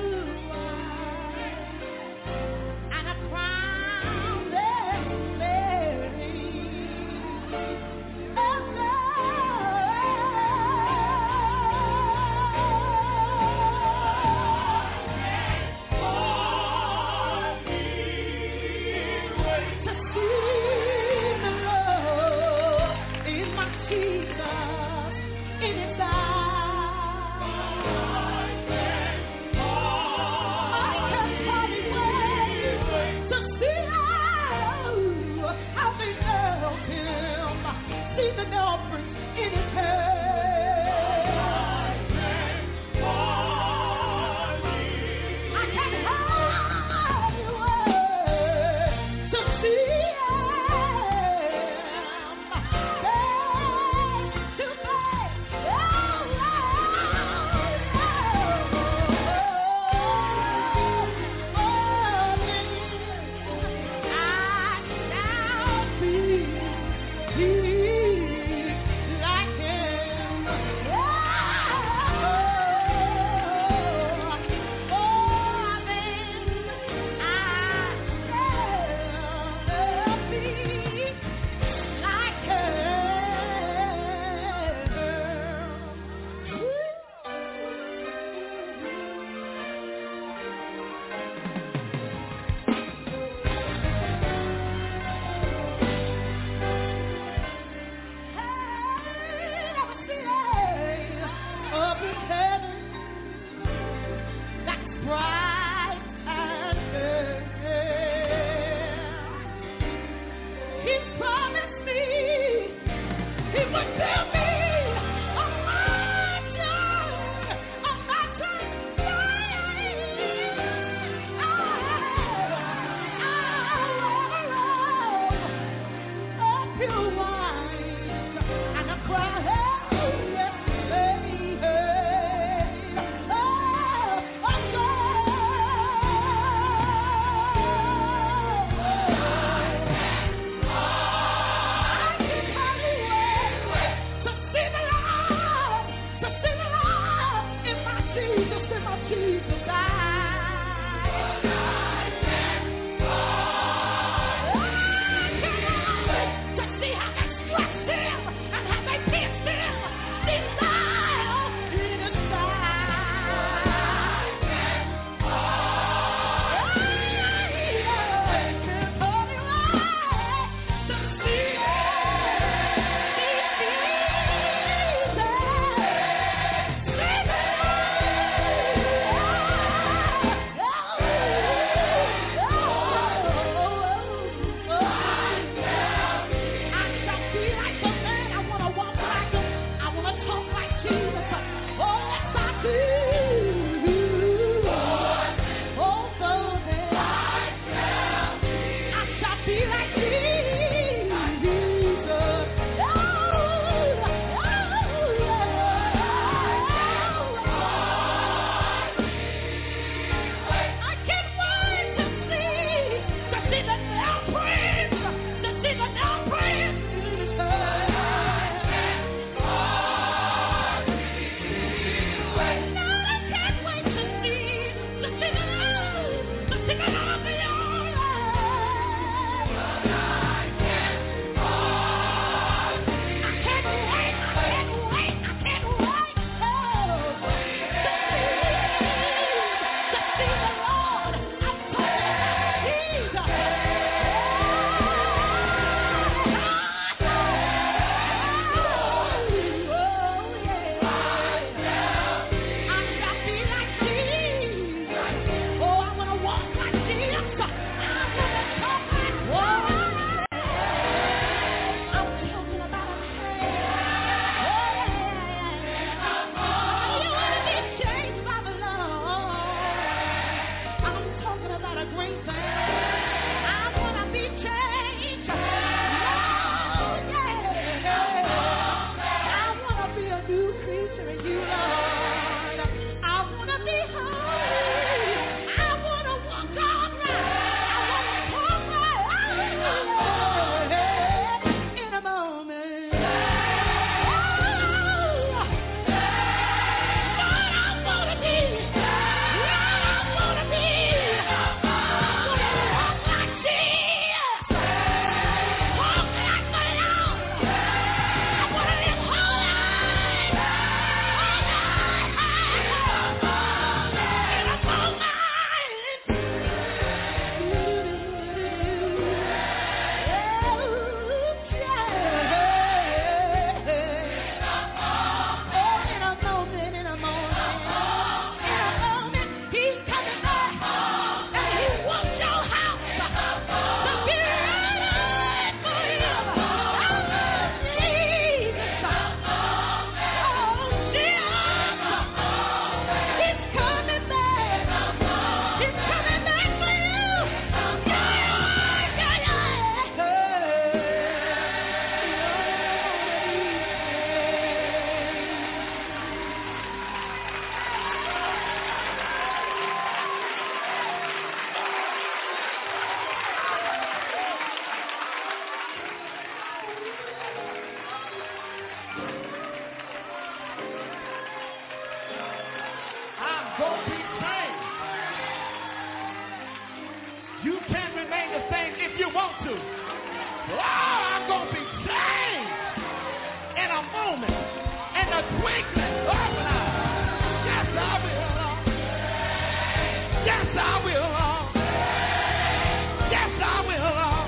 Yeah. gonna be changed. You can't remain the same if you want to. Oh, I'm gonna be changed in a moment, in a twinkling of an eye. Yes, I will. Yes, I will. Yes, I will.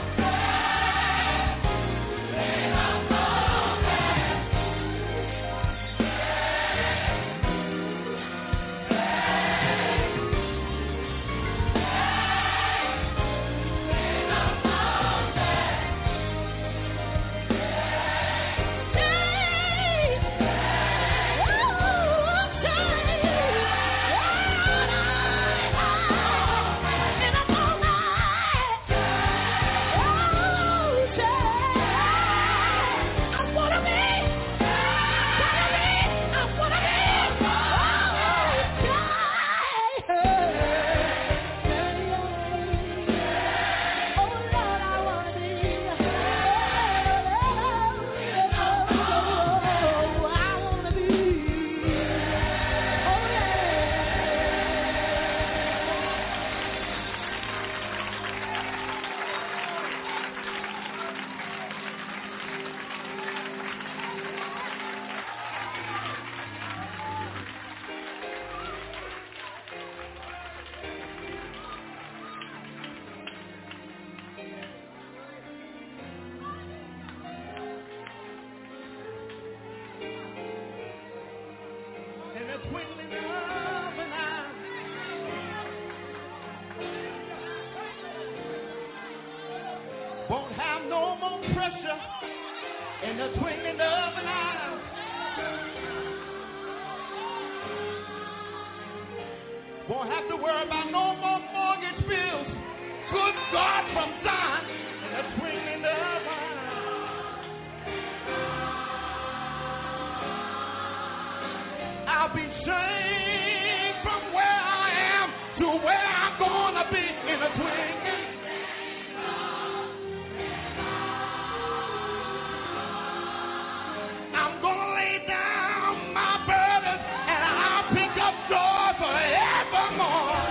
Won't have no more pressure in the twinkling of an eye. Won't have to worry about no more mortgage bills. Good God from Zion in the twinkling of an eye. I'll be changed from where I am to where I'm gonna be in a twinkling. Joy forevermore.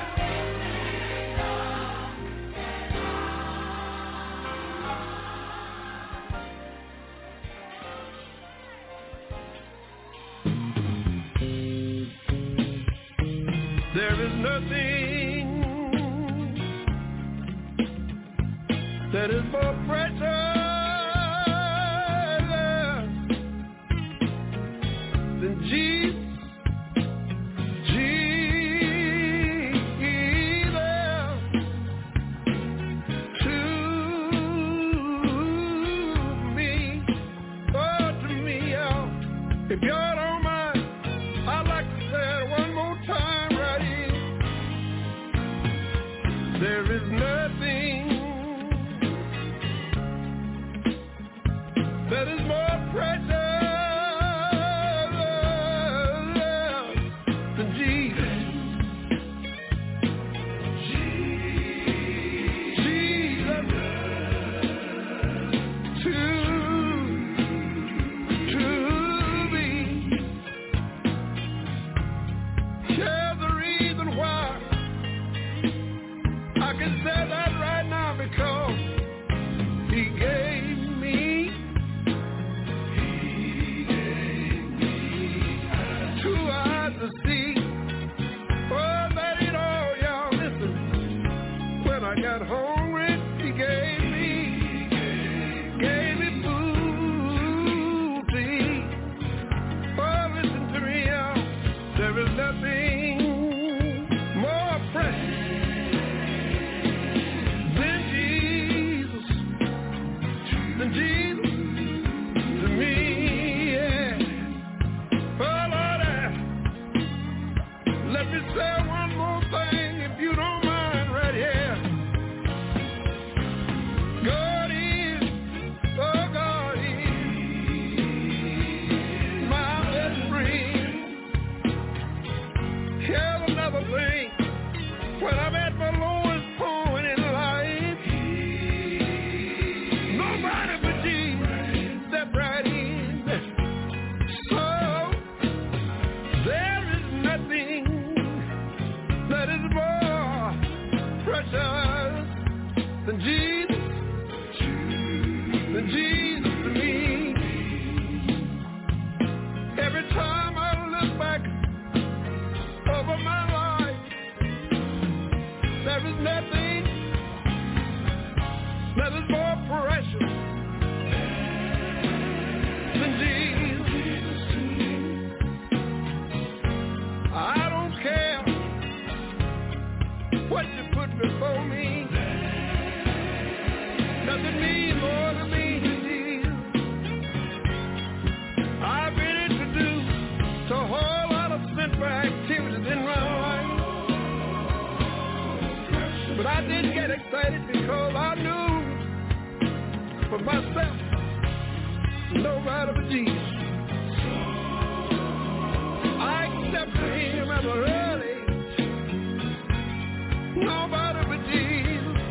There is nothing that is more precious than Jesus. If y'all don't mind, I'd like to say it one more time right here. There is nothing that is more precious than Jesus. Jesus. To than Jesus to me. Every time I look back over my life, there is nothing that is more precious than Jesus. I don't care what you put before me. Nothing means more to me than Jesus. I've been introduced to a whole lot of sinful activities in my life, but I didn't get excited because I knew for myself nobody but Jesus. I accepted Him at an early age. Nobody but Jesus.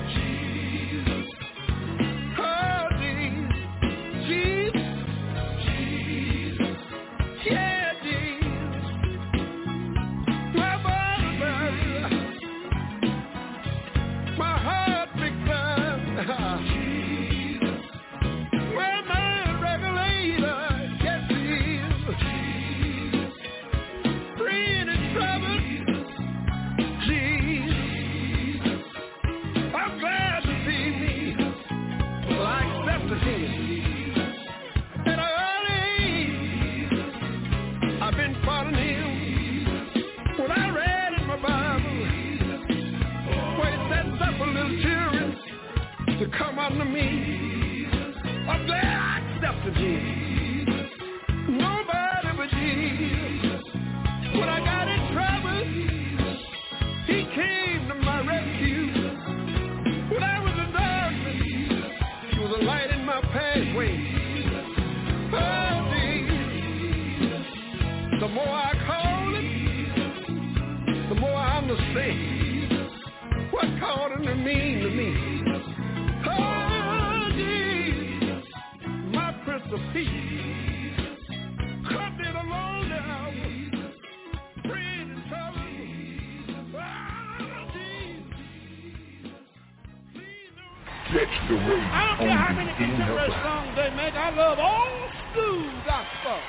To come unto me, I'm glad I accepted Jesus. Nobody but Jesus. When I got in trouble, He came to my rescue. When I was in darkness, He was a light in my pathway. Oh, Jesus. The more I call Him, the more I understand what calling Him mean to me. Oh, Jesus, my Prince of Peace, come in along now, friend and trouble. Oh, Jesus, catch the wave. I don't care how many contemporary songs they make. I love old school gospel.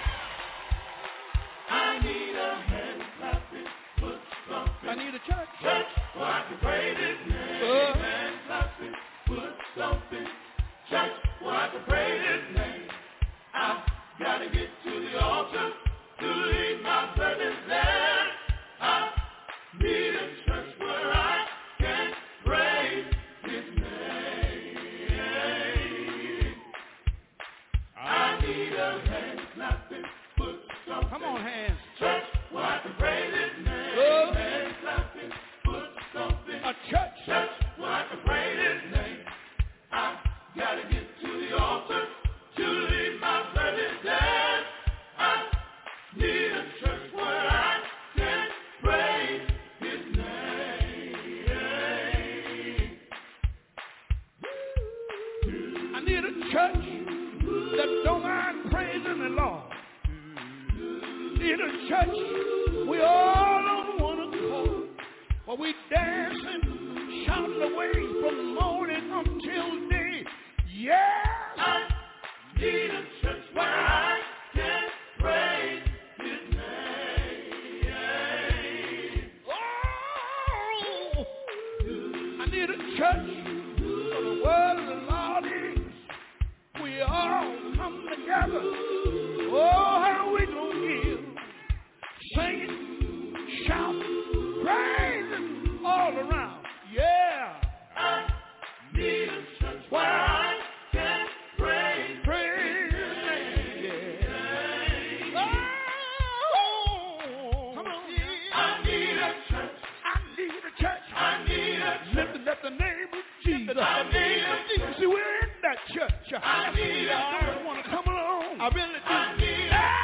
I need a hand clapping, put something. I need a church. Church, so I can pray this name. Uh. Hand clapping. Put something, church, where I can pray His name. I've got to get to the altar to leave my burdens there. I need a church where I can praise His name. I need a hand clapping, put something. Come on, hands. Church, where I can praise His name. Uh. Hand clapping, put something. A church. Church, where I can praise His name. I gotta get to the altar to leave my burdens there. I need a church where I can praise His name. I need a church that don't mind praising the Lord. Need a church we all on one accord, where we dancing, shouting away from morning until day. Yes, I need a church where I can praise His name. Oh, I need a church for the word of the Lord is. We all come together. Oh, how we gonna give, singing, shouting, praising all around. Yeah. I need a church where I can praise, praise His name. Oh, come on. I need a church. I need a church. I need a church. Lifting up the name of Jesus. I need a church. See, we're in that church. I need a church. I want to come along. I really do. I need a church.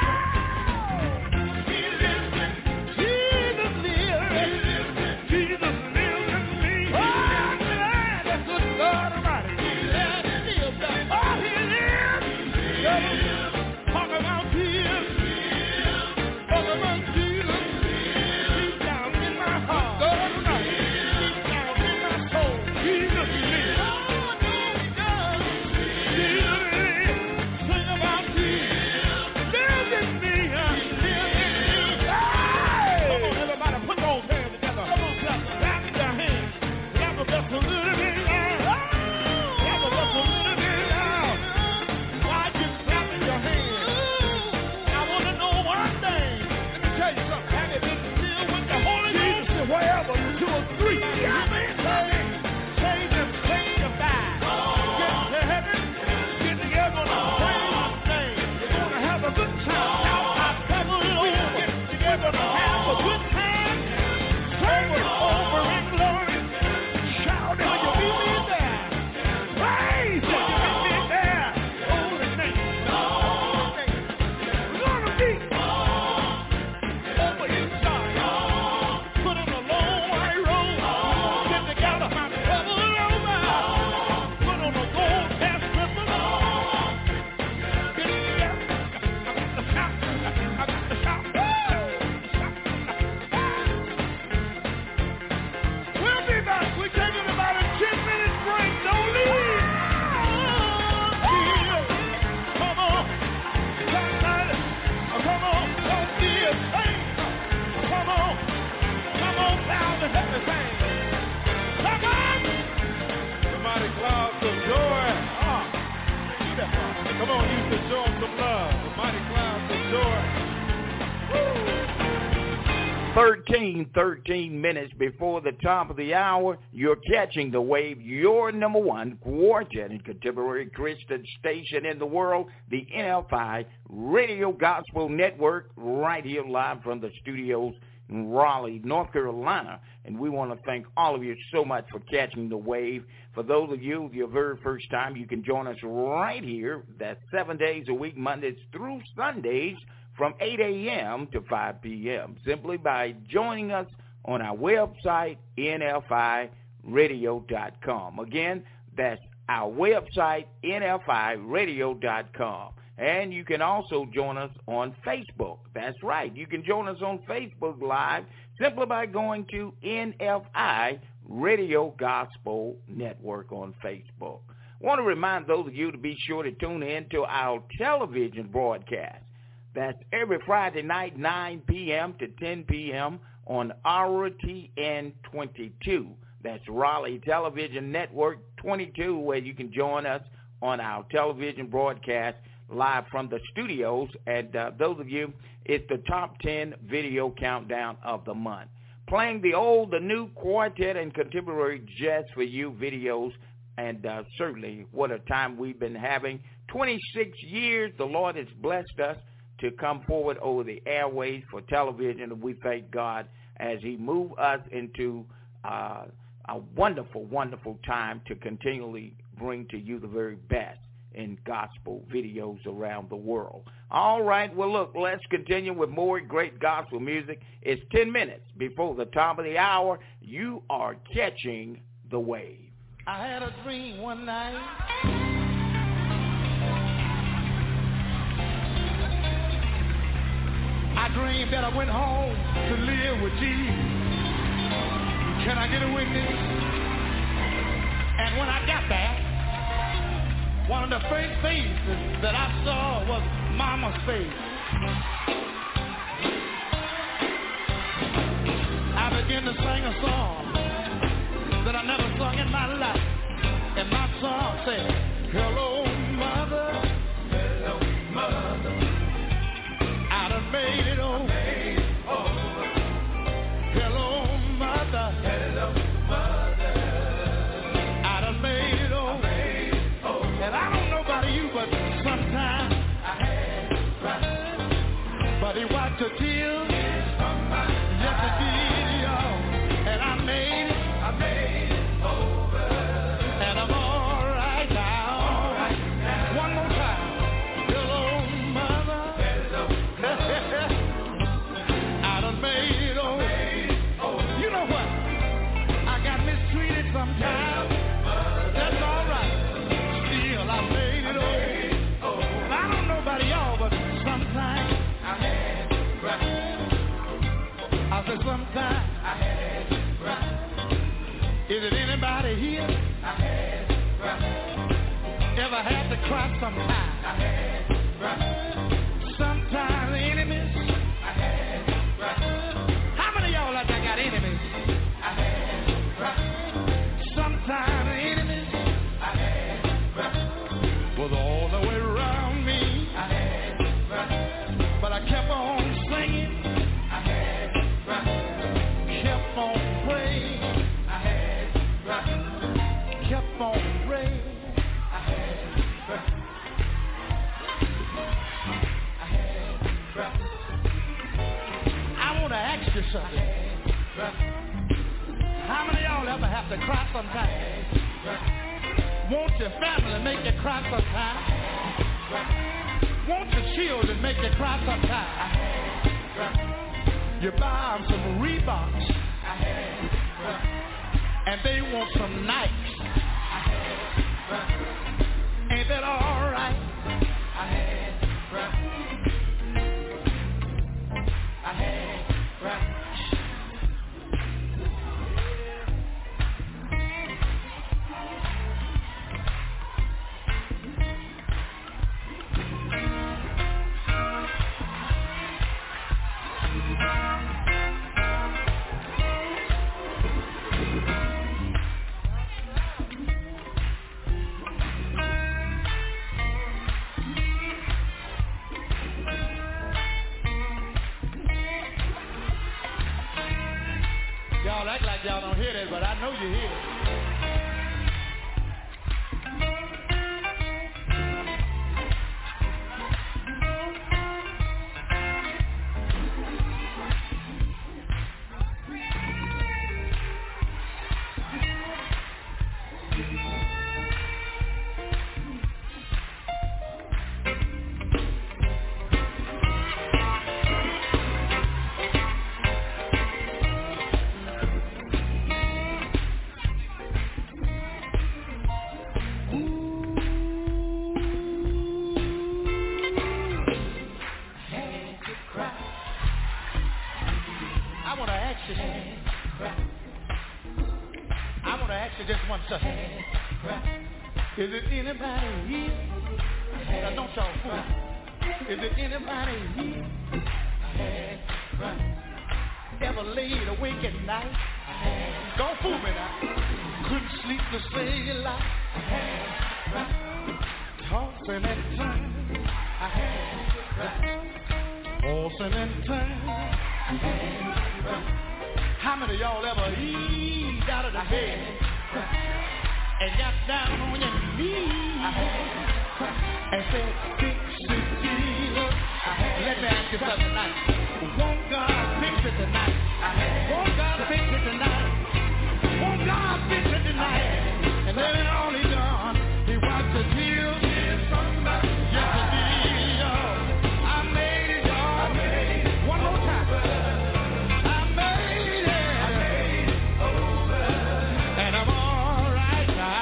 Jesus thirteen, thirteen minutes before the top of the hour. You're catching the wave, your number one quartet and contemporary Christian station in the world, the N F I Radio Gospel Network, right here live from the studios in Raleigh, North Carolina. And we want to thank all of you so much for catching the wave. For those of you, your very first time, you can join us right here. That's seven days a week, Mondays through Sundays, from eight a.m. to five p.m. simply by joining us on our website, N F I radio dot com. Again, that's our website, N F I radio dot com. And you can also join us on Facebook. That's right. You can join us on Facebook Live simply by going to N F I Radio Gospel Network on Facebook. I want to remind those of you to be sure to tune in to our television broadcast. That's every Friday night, nine p.m. to ten p.m. on R T N twenty-two. That's Raleigh Television Network twenty-two, where you can join us on our television broadcast live from the studios. And uh, those of you, it's the top ten video countdown of the month. Playing the old, the new quartet and contemporary jazz for you videos. And uh, certainly what a time we've been having. twenty-six years, the Lord has blessed us to come forward over the airways for television. And we thank God as he moved us into uh, a wonderful, wonderful time to continually bring to you the very best in gospel videos around the world. All right, well, look, let's continue with more great gospel music. It's ten minutes before the top of the hour. You are catching the wave. I had a dream one night. I dreamed that I went home to live with Jesus. Can I get a witness? And when I got back, one of the first faces that I saw was Mama's face. I began to sing a song that I never sung in my life. And my song said, hello, mother. Hello, mother. I done made it over. Hello, mother. Hello, mother. I done made it over. And I don't know about you, but sometimes I had to cry. But he wiped the tears. Yes, he did, y'all. And I made it. I made it over. And I'm all right now. All right now. One more time. Hello, mother. Hello, mother. I done made it over. Made it over. You know what? I got mistreated sometimes. That's all right. Still, I made it over. And I don't know about y'all, but sometimes I had to cry. I said sometimes I had to cry. Is it anybody here? I had to cry. Ever had to cry sometime? I had to cry. Sometimes enemies. I had to cry. How many of y'all out there got enemies? I had to cry. Sometimes enemies. I had to cry. Was all the way around me. I had to cry. But I kept on singing. I had to cry. Kept on praying. I had to cry. Kept on praying. I had to cry. I had to cry. I want to ask you something. How many of y'all ever have to cry sometime? Won't your family make you cry sometime? Won't your children make you cry sometime? You buy them some Reeboks, and they want some Nikes. Ain't that all right? I had to cry. I had to cry. act like y'all don't hear that, but I know you hear it. Is it anybody here? Now don't y'all fool. Is it anybody here? Ever laid awake at night? Don't fool me now. Couldn't sleep to save your life. Tossing and turning. Tossing and turning. How many of y'all ever eased out of the bed and got down on your knees and said, fix it, Jesus? Let me ask you something tonight. Won't God fix it tonight? Won't God fix it tonight? Won't God fix it tonight? And later on he done, he wiped the tears. Yes, he did, y'all. I made it, y'all. I made it. One more time. I made it. I made it over. And I'm all right now.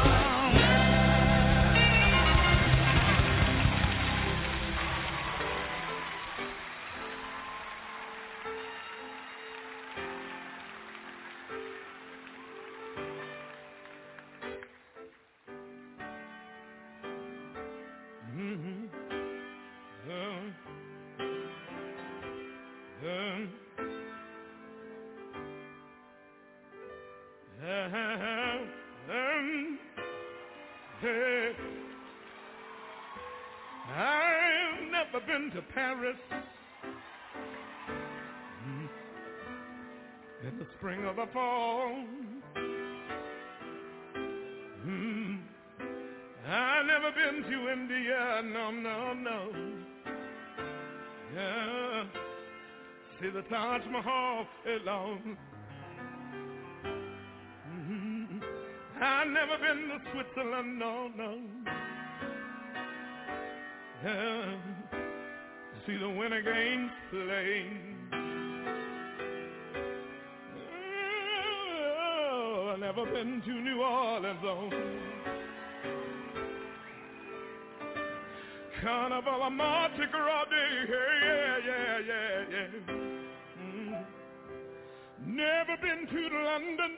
Mm-hmm. Um, um, uh, um, hey. I've never been to Paris mm, in the spring or the fall. Mm. I've never been to India, no, no, no. Yeah. See the Taj Mahal alone. Mm-hmm. I've never been to Switzerland, no, no. Yeah. See the Winter Games playing. Oh, I've never been to New Orleans, oh. Carnival of Mardi Gras Day, yeah, yeah, yeah, yeah. Mm. Never been to London.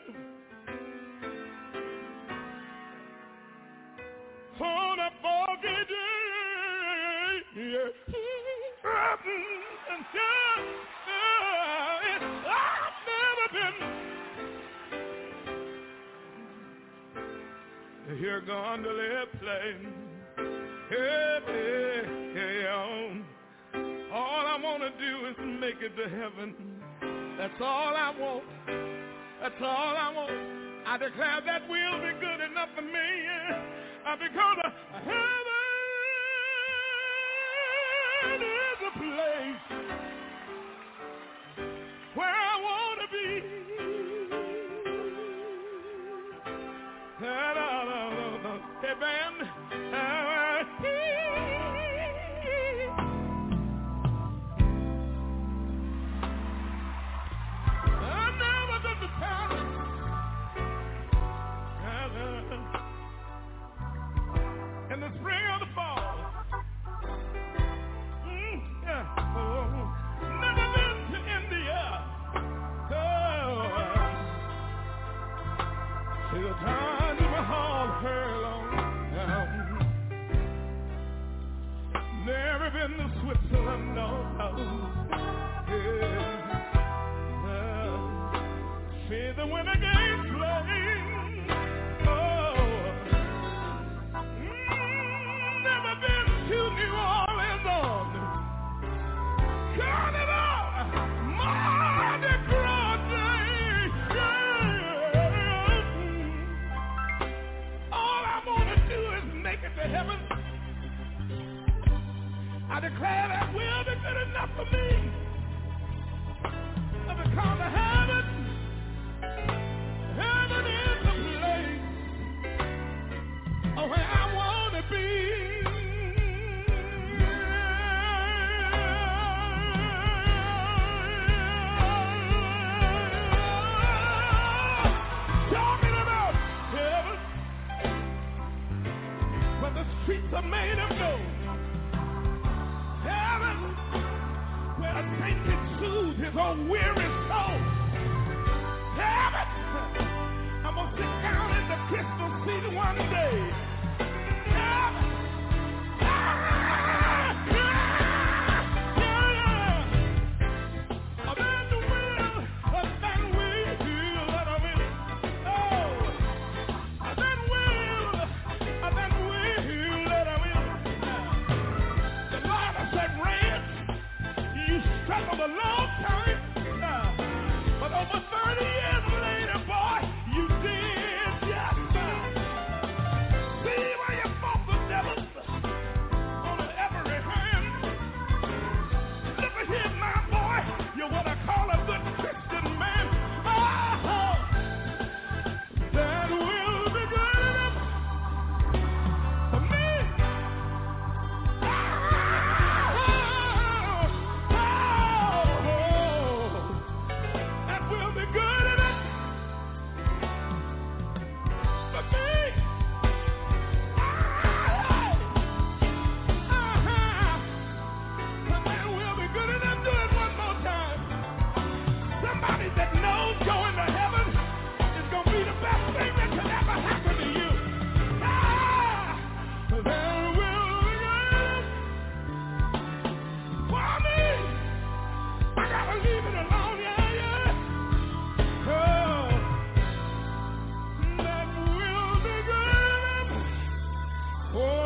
On a foggy day, yeah. And yeah, I've never been. Here gondola plane. Hey, hey, hey, um, all I want to do is make it to heaven. That's all I want. That's all I want. I declare that will be good enough for me. Uh, because uh, heaven is a place where I want to be. Uh, no, no, no, no. Hey, band. Uh, in the spring or the fall. Mm, yeah. Oh, never been to India. Oh, see the Taj Mahal furlong down. Never been to Switzerland, no, no. Yeah. Uh, see the Winter Games playing. To New Orleans on Carnival Mardi Gras Day. Yeah. I declare that will be good enough for me. If it comes to heaven, heaven is the place where I want to be. Talking about heaven, where the streets are made of gold. Heaven, where a saint can soothe his own weary soul. Heaven, I'm going to sit down in the crystal seat one day. Heaven, ah, yeah, yeah, yeah. Oh, then will, oh, then will, that I will, oh, oh, then will, oh, then will, that I will. The Lord has said, Red, you struggled a long time, uh, but over thirty years later, boy, you did just fine. See where you fought the devil on every hand. Look at here, my boy, you're what I call a good Christian man. Oh, that will be good enough for me. Oh, that will be good enough for me. That will be good enough. Do it one more time. Somebody that knows going to heaven is going to be the best thing that could ever happen to you. Ah, that will be good enough for me. I gotta leave it alone, yeah, yeah. Oh, that will be good enough for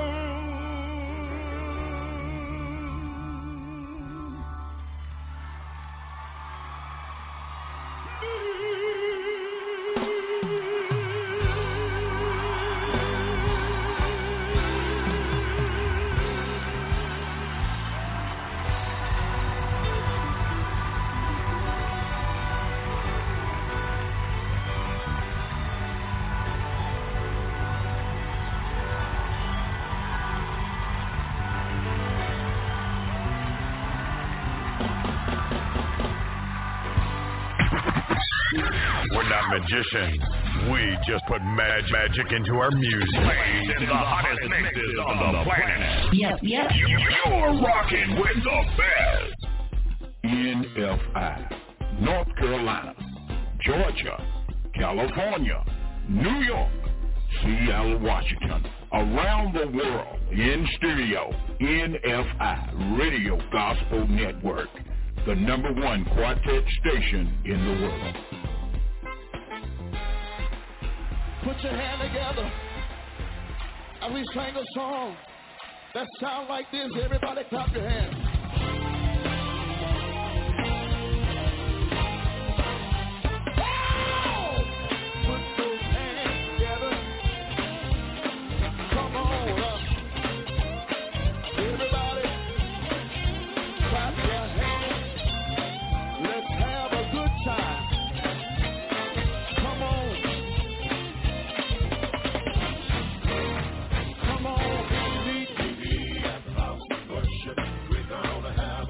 We're not magicians. We just put mag- magic into our music. Playing in the hottest mixes on the planet. Yep, yep. You're rocking with the best. N F I, North Carolina, Georgia, California, New York, Seattle, Washington, around the world, in studio, N F I, Radio Gospel Network, the number one quartet station in the world. Put your hand together and we sing a song that sounds like this. Everybody clap your hands. Wow! Put those hands together. Come on up. Everybody clap your hands. Let's have a good time. Come on. Come on, meet me at the house of worship. We're gonna have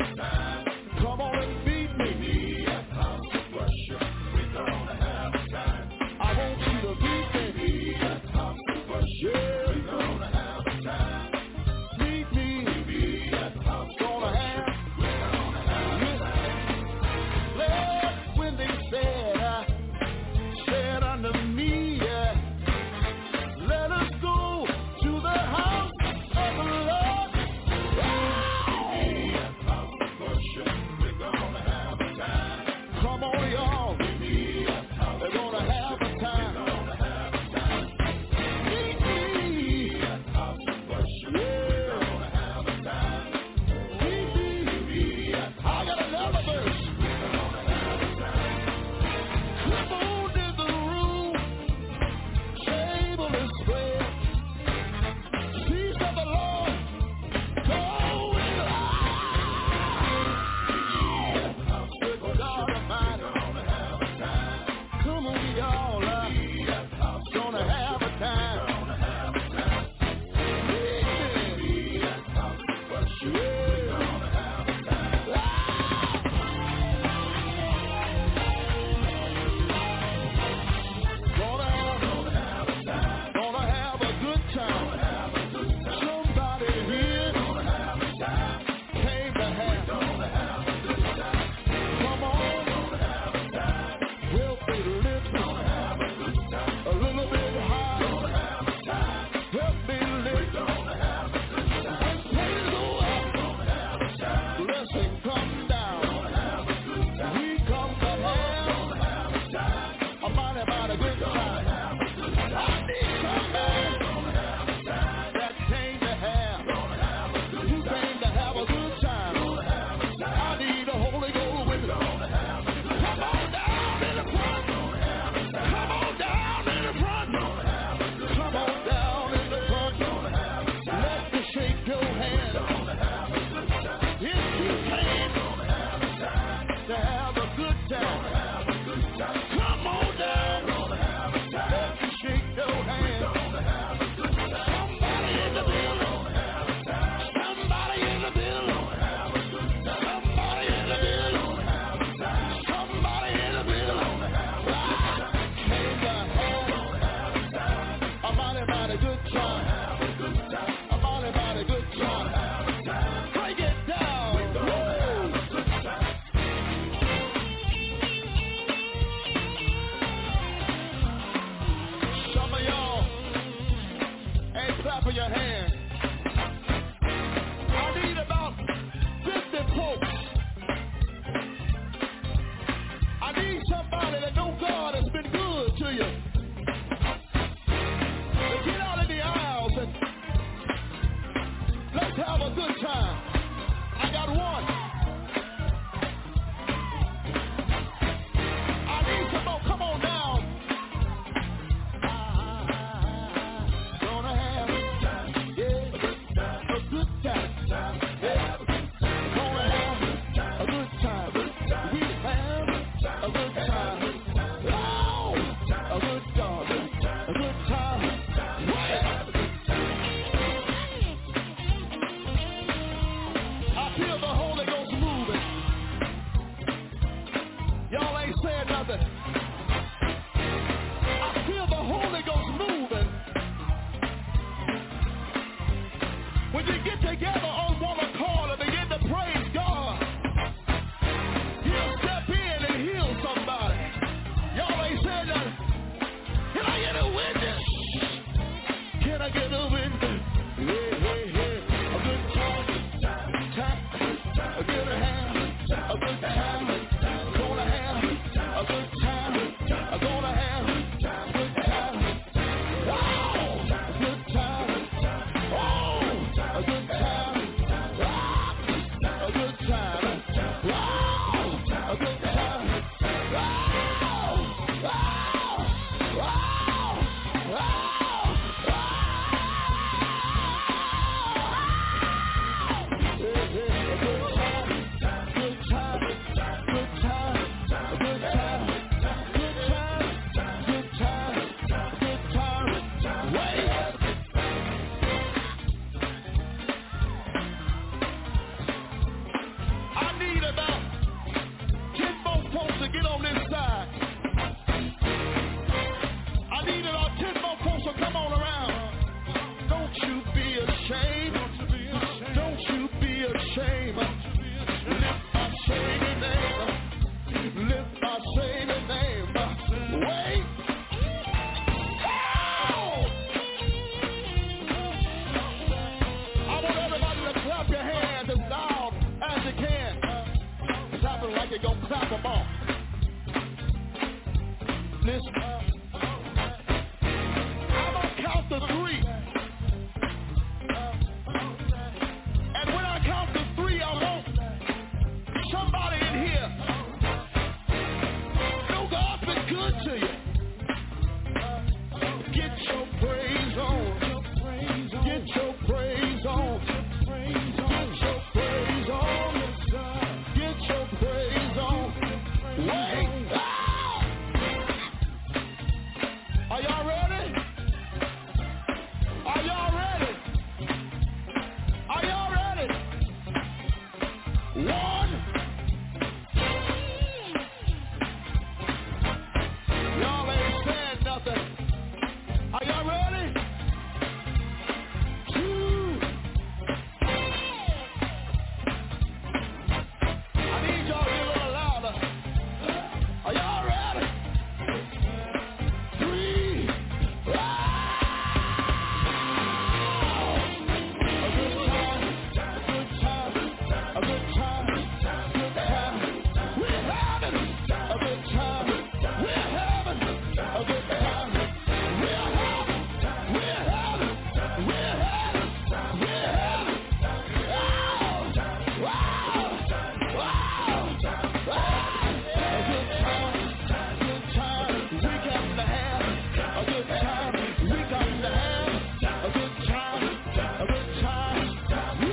feeling like you're gonna clap them off. Listen. I'm gonna count to three. And when I count to three, I want somebody in here. Know God's been good to you. Get your praise on. Get your praise on. Get your praise on. Get your praise on. Wait. Ah! Are y'all ready? Are y'all ready? Are y'all ready? One. Y'all ain't saying nothing. Are y'all ready? Two. I need y'all to get a little louder. Are y'all ready? Three. Wow! A good time, a good time, a good time, good time. We're having a good time. We're having a good time. We're having, we're having, we're having, we're having. Wow! Wow! Wow! A good time, good time. We got to have a good time. We got to have a good time, a good time. Woo!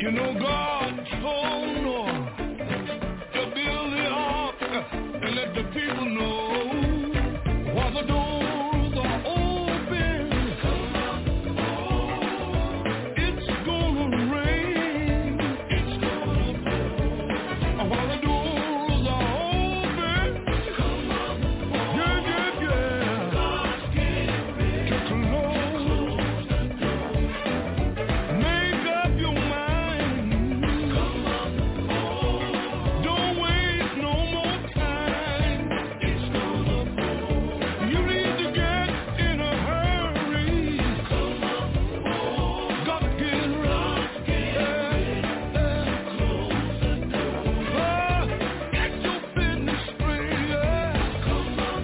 You know God told Noah to build the ark and let the people know while the doors are open. It's gonna rain. It's gonna pour. While the doors are open. Yeah, yeah, yeah. God's getting ready to close the door. Make up your mind. Come on, don't waste no more time. It's gonna pour. You need to get in a hurry. Come on, God's getting ready. Close the door. Get your business straight. Come on,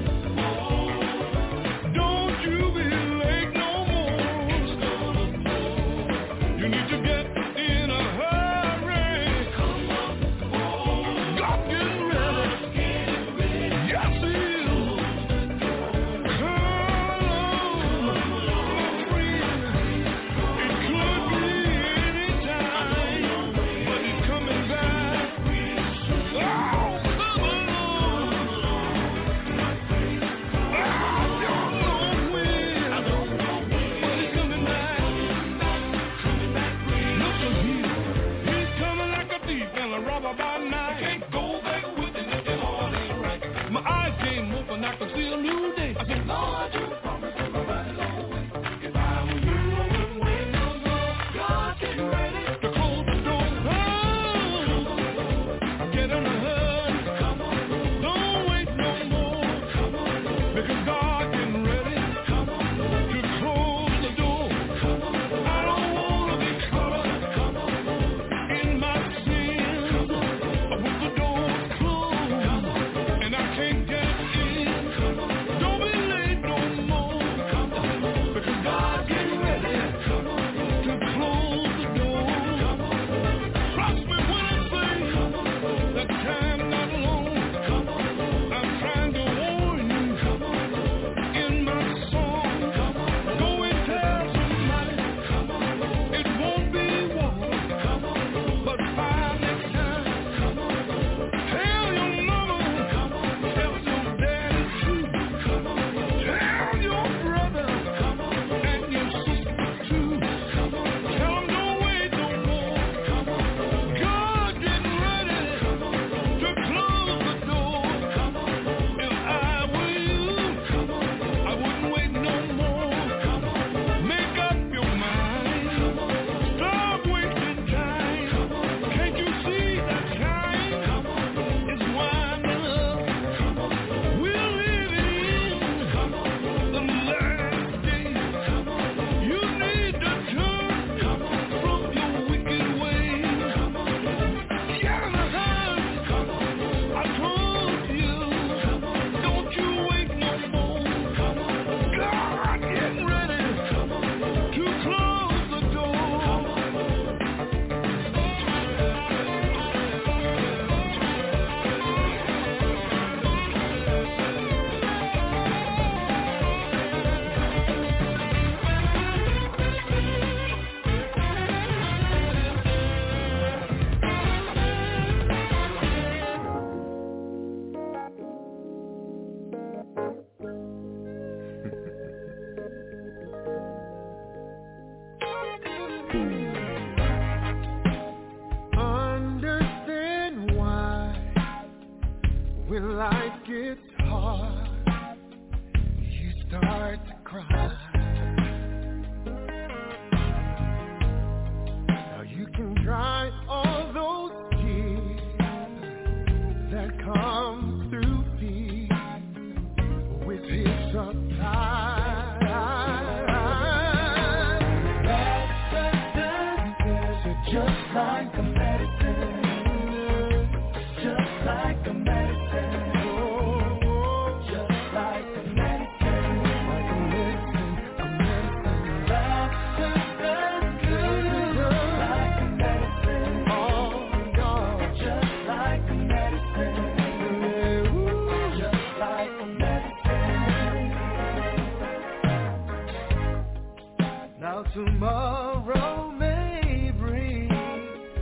don't you be late no more. It's gonna pour. You need to get in a hurry. Come on, God getting ready. Yes, He is. Come on, friend. It could be any time, but He's coming back. Oh, I don't know when, but He's coming back. Look at Him. He's coming like a thief and a robber by night. Can't go back with it if your heart ain't right. My eyes came open, I could see a new day. I said, Lord, you promised to provide it always. If I were you, I wouldn't wait no more. God's getting ready to close the door. Oh, get in a hurry. Come on, don't wait no more. Come on, because God's getting ready to close the door. I don't wanna be caught up in my sin with the door closed and I can't get in. Don't be late no more because God's getting ready to close the door. Trust me when I say that time not long. I'm trying to warn you in my song. Go and tell somebody it won't be water, but fire next time. Tell your mama, tell your daddy too. Tell your brother and your sister too. Tell them don't wait no more. God getting ready to close the door. If I were you, I wouldn't wait no more. Make up your mind. Stop wasting time. Can't you see that time is winding up? We're living in the last days. You need to turn from your wicked ways. Get in the hurry. I told you, don't you wait no more. God getting ready to close the door. Understand why when life gets hard, you start to cry. Now you can dry all those tears that come through fear with His supply. Just like a medicine, just like a medicine, oh, just like a medicine, like a medicine, a medicine. Doctor says good, just like a medicine, oh God, just like a medicine, just like a medicine. Now tomorrow may bring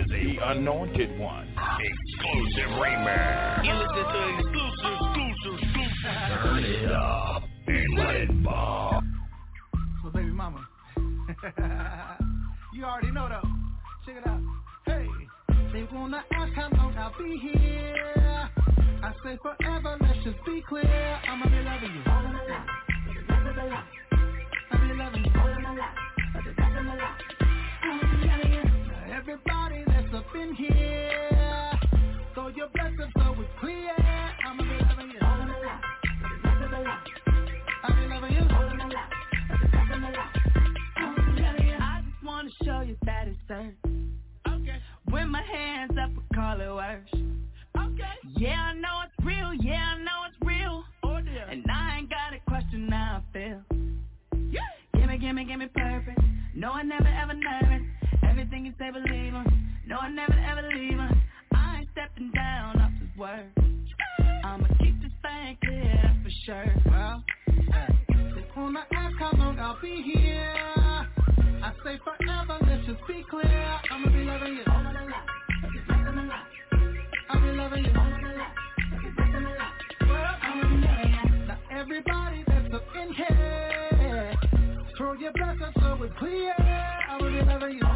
The Anointed One. Exclusive remix. You listen to exclusive, exclusive, exclusive. Turn it up and let it bump. So, baby mama, you already know though. Check it out. Hey, they wanna ask how long I'll be here. I say forever, let's just be clear. I'ma be loving you. I'll be loving you. Now everybody that's up in here, throw your blessings so it's clear. I'ma be loving you. I'll be loving you. I just wanna show you that it's certain. Okay. When my hands up, I call it worse. Okay. Yeah, I know it's real. Yeah, I know it's real. Oh, dear. And I ain't got a question, now I feel. Yeah. Gimme, gimme, gimme perfect. No, I never ever nervous. Everything you say, believe him. No, I never ever leave him. I ain't stepping down off his word. I'ma keep this thing clear, that's for sure. Well, hey, they wanna ask how long I'll be here. I say forever, let's just be clear. I'ma be loving you. I'll be loving you. Now everybody that's up in here, throw your blessings so it's clear. I will be loving you.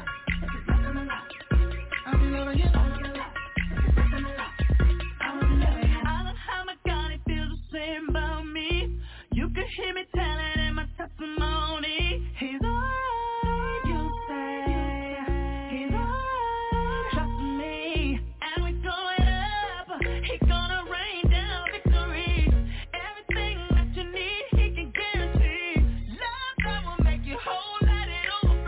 I'll be loving you. I love how my God, it feels the same about me. You can hear me telling in my testimony. He's alright, you say. He's alright, trust me. And we're going up. He's gonna rain down victory. Everything that you need, he can guarantee. Love that will make you whole, let it overflow.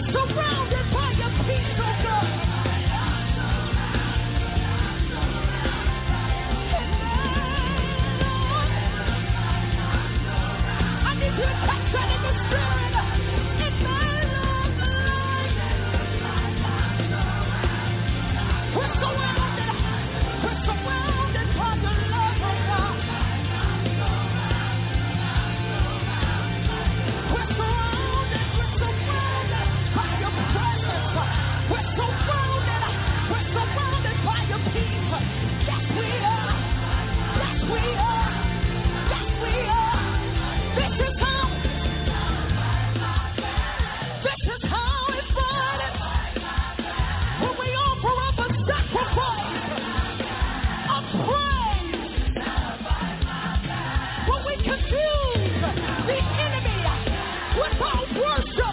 surrounded by your peace, oh God. I need you to catch that in the spirit. It may look like we're surrounded, we're surrounded by your love, oh God. We're surrounded, we're surrounded by your presence. We're surrounded, we're surrounded by your peace. Yes, we are. Yes, we are. Yes, we are. This is how. This is how it's done. When we offer up a sacrifice of praise, when we confuse the enemy with our worship,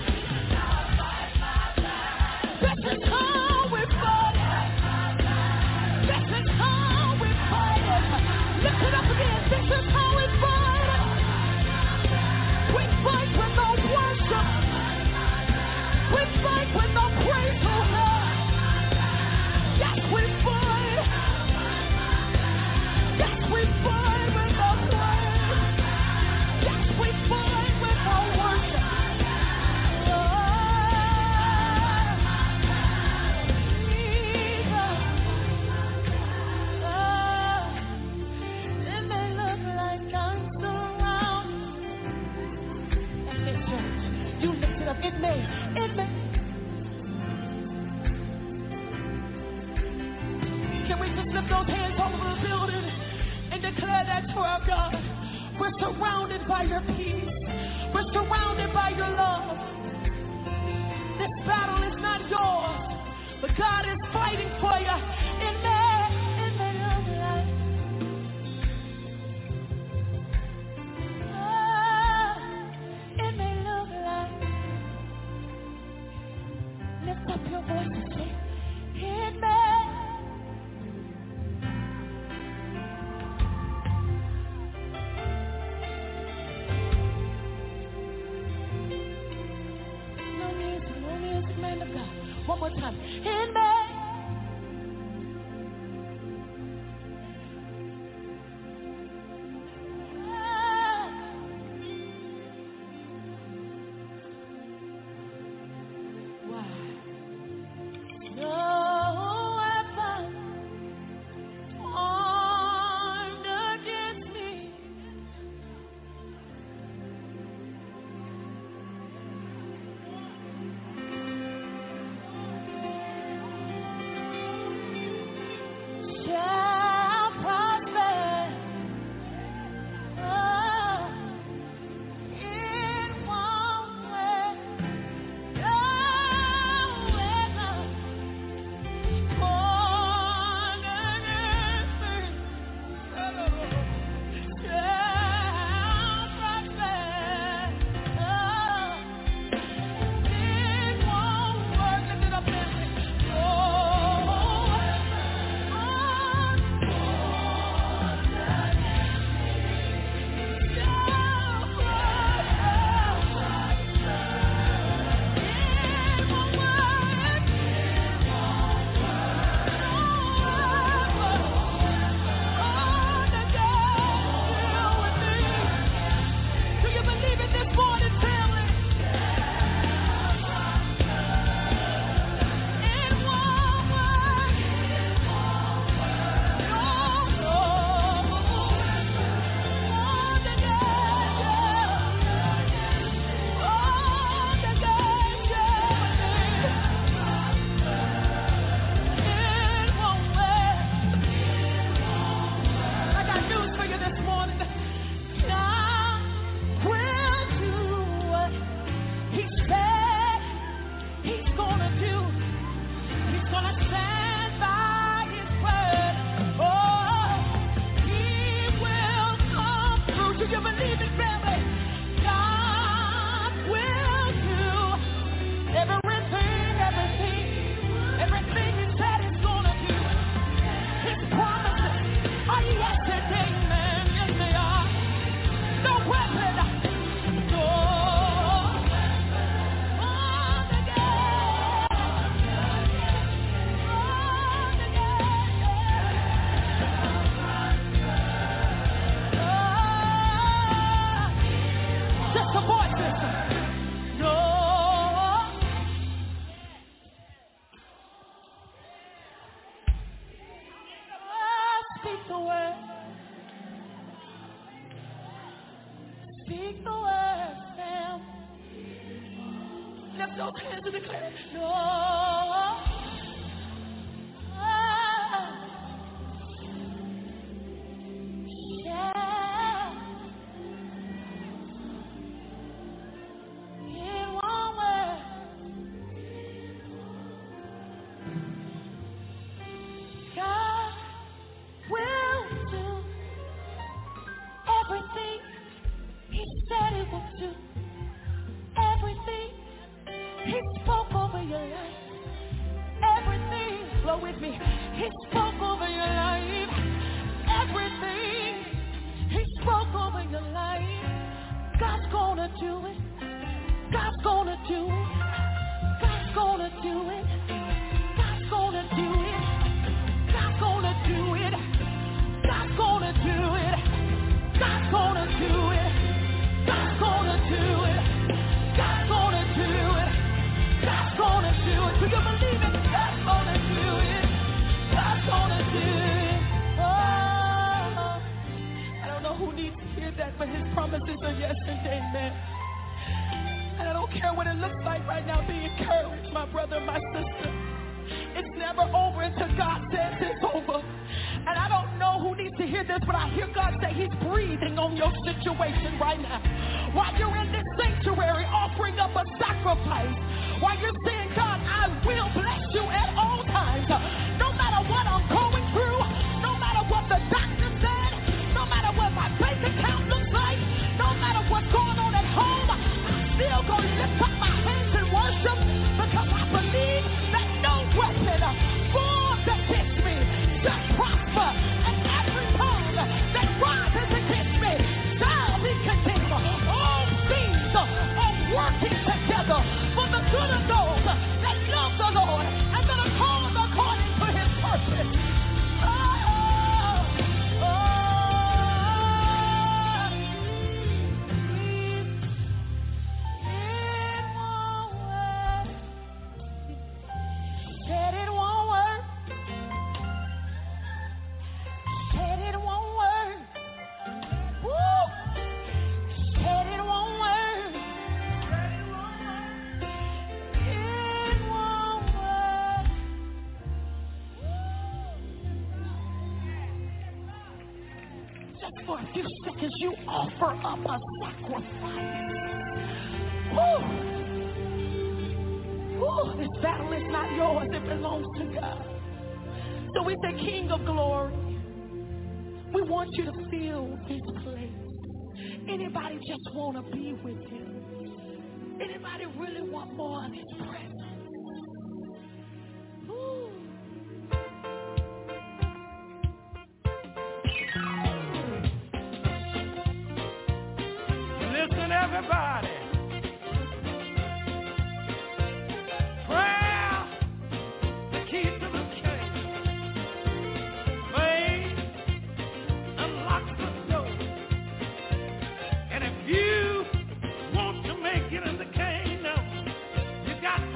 this is how we fight. This is how we fight. Lift it up again. This is how we fight. We fight with no worship. We fight with no praise, oh God. Yes, we fight. Yes, we fight with no praise. Yes, we fight with no worship. It may look like I'm surrounded. That's it, church. You lift it up. It may. It may. Can we just lift those hands all over the building and declare that to our God? We're surrounded by your peace. We're surrounded by your love. This battle is not yours, but God is fighting for you. It may, it may look like, oh, it may look like. Lift up your voice and say, it may. No music, no music, man of God. One more time. It may. the word. Speak the word, Sam. Lift those hands and declare, Lord. With me, he spoke over your life. Everything he spoke over your life. God's gonna do it. God's gonna do it. God's gonna do it. God's gonna do it. God's gonna do it. God's gonna do it. God's gonna do it. God's gonna do it. God's gonna do it. God's gonna do it. Do you believe it? God's gonna do it. God's gonna do it. Oh, I don't know who needs to hear that, but his promises are yes and amen. And I don't care what it looks like right now. Be encouraged, my brother, my sister. It's never over until God says it's over. And I don't know who needs to hear this, but I hear God say he's breathing on your situation right now. While you're in this sanctuary offering up a sacrifice, while you're saying, God, I will bless you at all times. No matter what I'm going through, no matter what the doctor said, no matter what my bank account looks like, no matter what's going on at home, I'm still going to lift up my hands and worship because I believe that no weapon formed against me shall prosper, and every tongue that rises against me shall be condemned. All things are working together for the good of those that love the Lord and that are called according to his purpose. Oh, oh, said it won't work. Said it won't work. Woo! Said it won't work. It won't work. Just for a few seconds, you offer up a sacrifice. Woo! Woo! This battle is not yours, it belongs to God. So we say, King of glory, we want you to fill this place. Anybody just want to be with him? Anybody really want more of his presence? Ooh. Listen, everybody. Prayer, the key to the king. Faith unlocks the door. And if you want to make it in the kingdom, you got to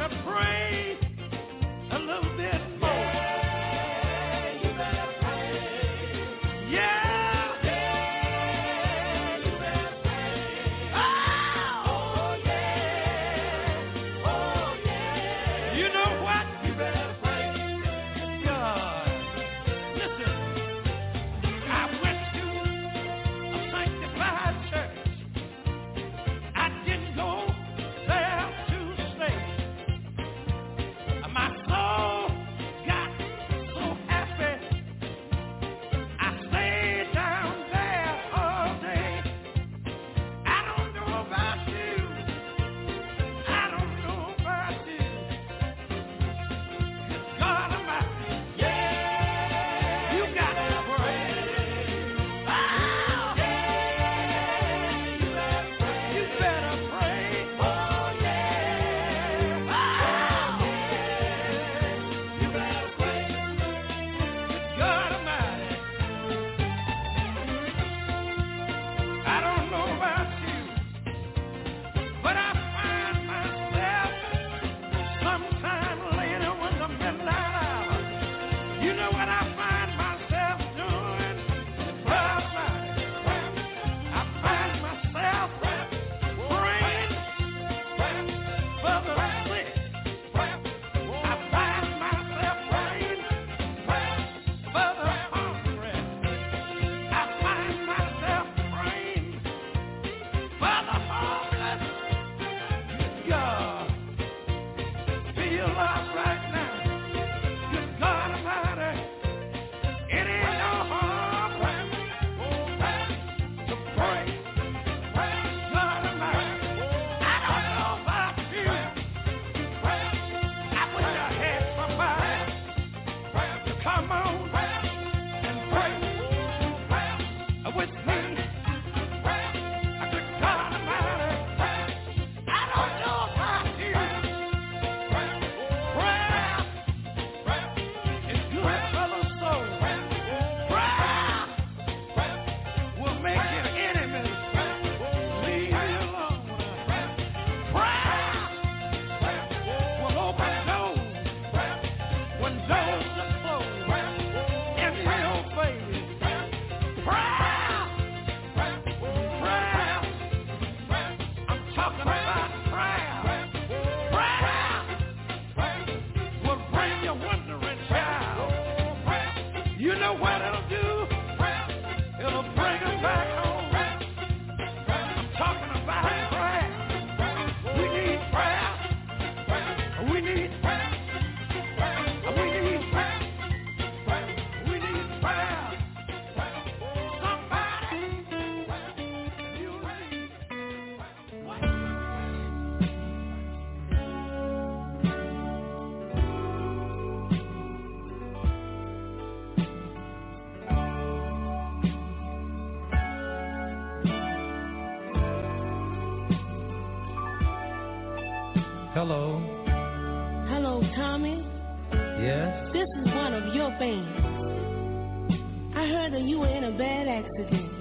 Hello, Tommy. Yes? This is one of your fans. I heard that you were in a bad accident.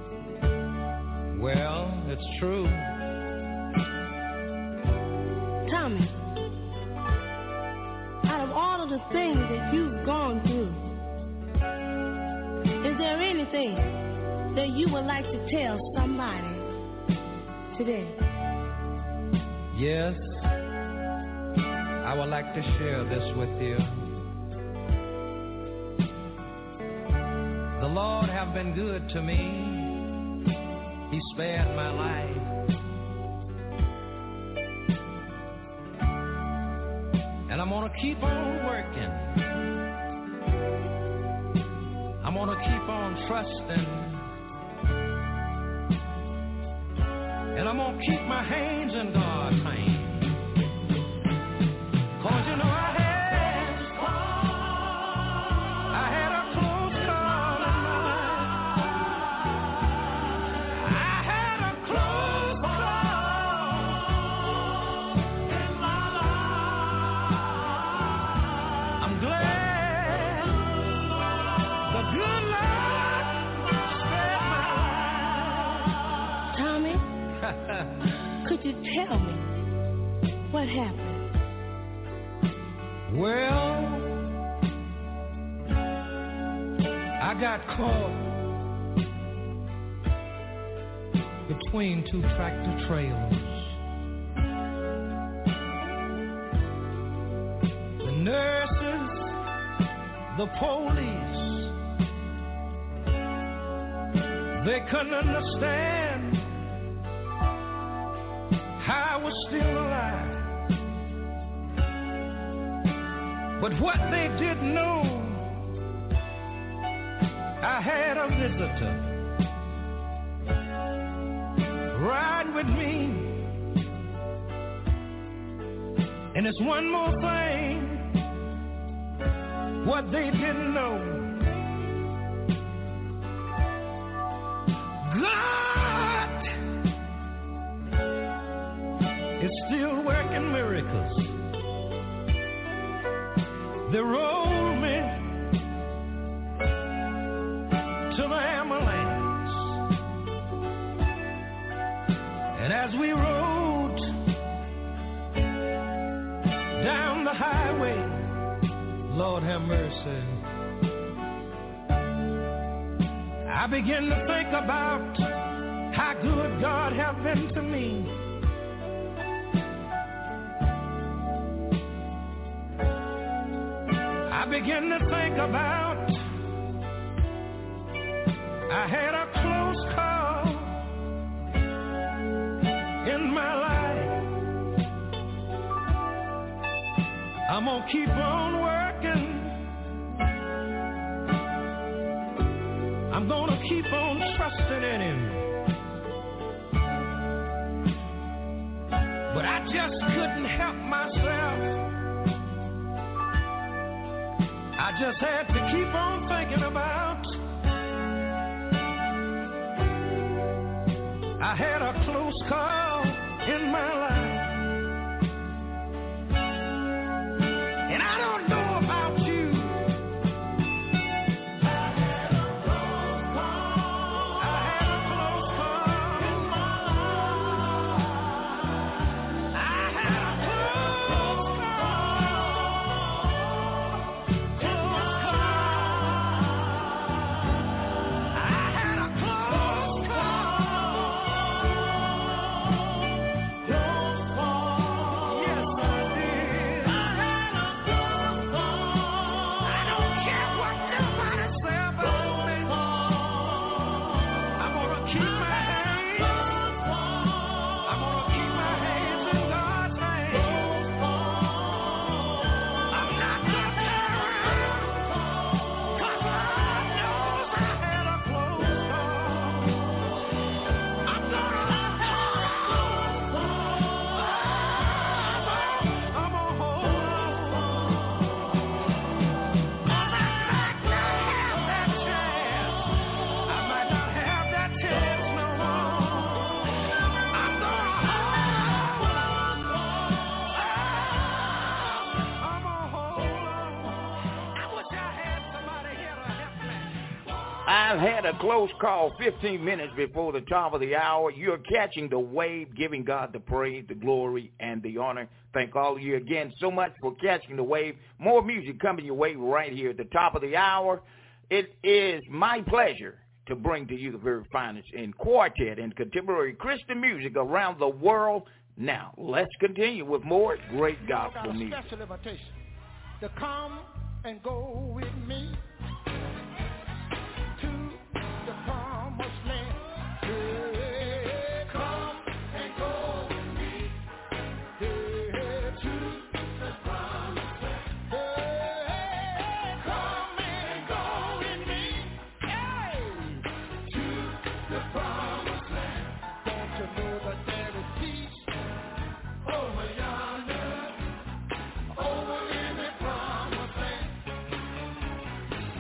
Well, it's true. Tommy, out of all of the things that you've gone through, is there anything that you would like to tell somebody today? Yes, I would like to share this with you. The Lord have been good to me. He spared my life. And I'm gonna keep on working. I'm gonna keep on trusting. And I'm gonna keep my hands in God's hands. Cause you know I had, I had a close call in my life. I had a close call in my life. I'm glad the good Lord spared my life. Tommy, could you tell me what happened? Well, I got caught between two tractor trailers. The nurses, the police, they couldn't understand how I was still alive. But what they didn't know, I had a visitor ride with me. And it's one more thing, what they didn't know. God is still working miracles. They rolled me to the ambulance, and as we rode down the highway, Lord have mercy, I began to think about how good God have been to me. I began to think about I had a close call in my life. I'm gonna keep on working. I'm gonna keep on trusting in Him. But I just couldn't help myself. I just had to keep on thinking about I had a close call in my life. And I don't know about you. I had a close call. I had a close call in my life. I had a close call. I've had a close call fifteen minutes before the top of the hour. You're catching the wave, giving God the praise, the glory, and the honor. Thank all of you again so much for catching the wave. More music coming your way right here at the top of the hour. It is my pleasure to bring to you the very finest in quartet and contemporary Christian music around the world. Now, let's continue with more great gospel music. Special invitation to come and go with me to the promised land. Hey, come and go with me hey, to the promised land. Hey, come and go with me hey, to the promised land. Don't you know that there is peace over yonder, over in the promised land?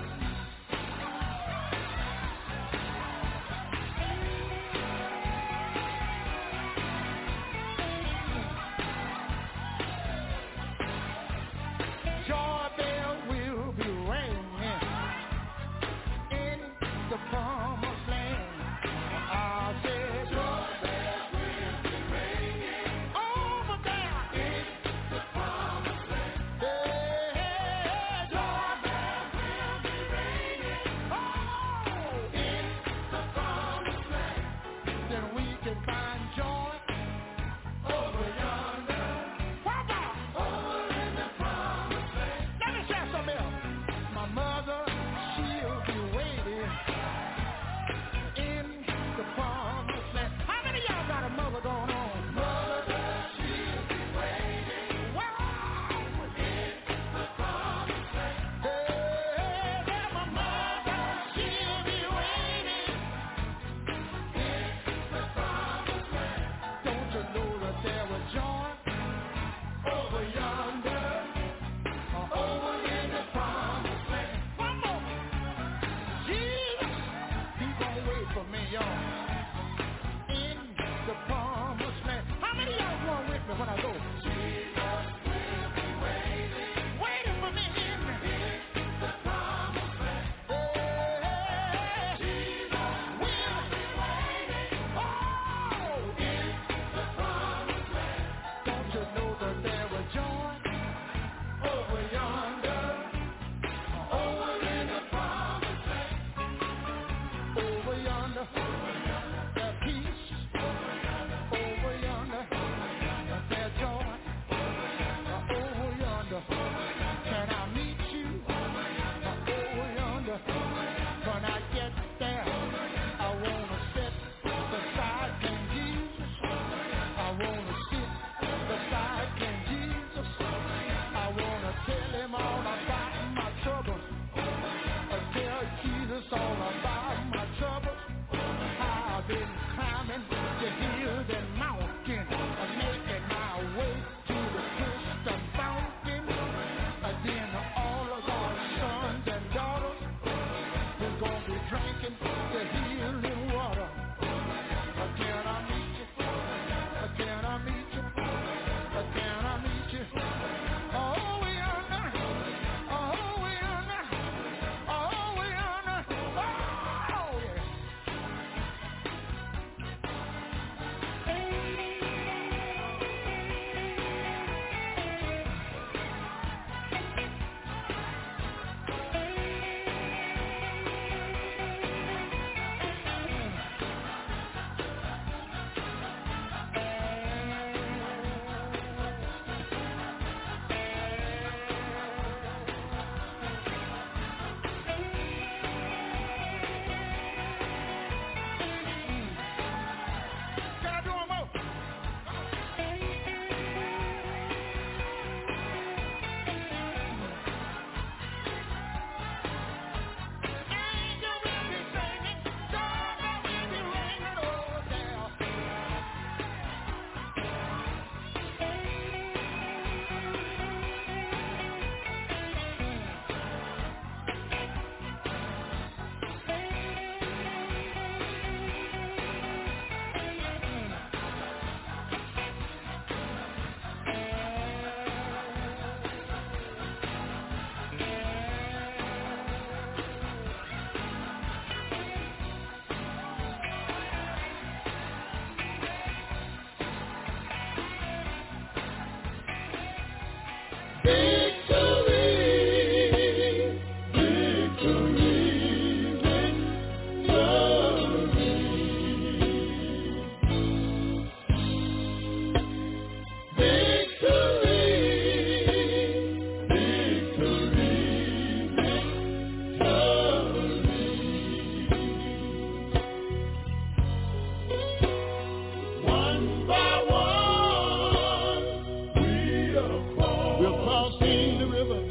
crossing the river.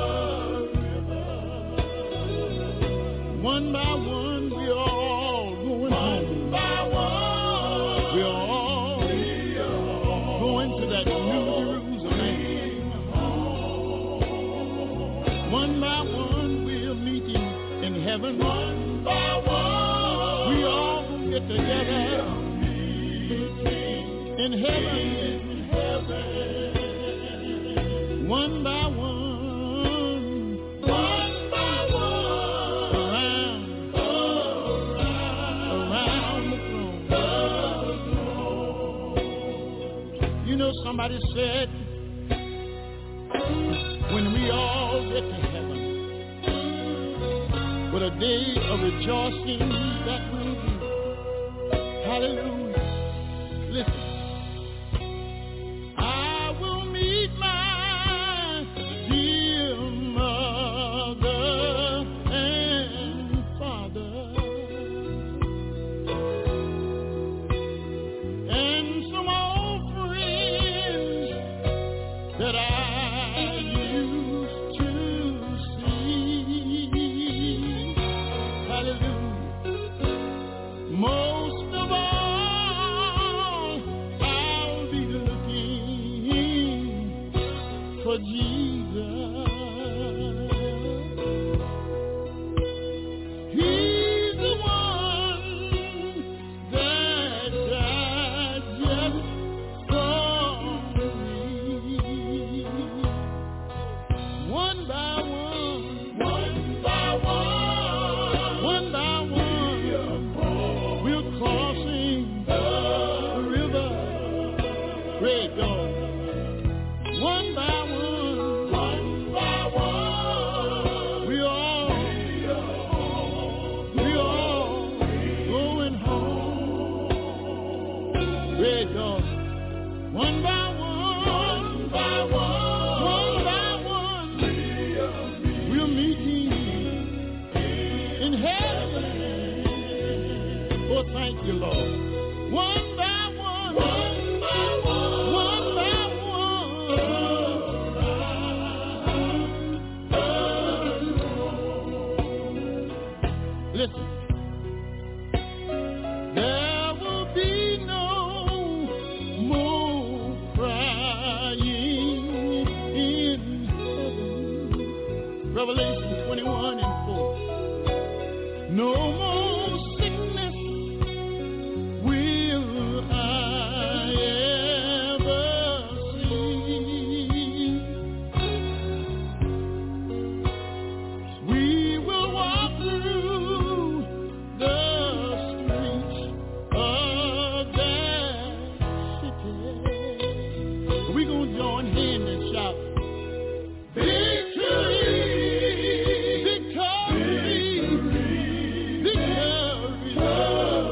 One by one, we all going home. One by one, we all going to that New Jerusalem. One by one, we're meeting in heaven. One by one, we all gonna get together in heaven. One by one, one by one, around, around, around the throne. You know, somebody said, when we all get to heaven, what a day of rejoicing that will be. Hallelujah. Listen.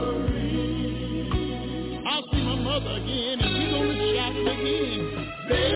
Again, and we're gonna shout it again.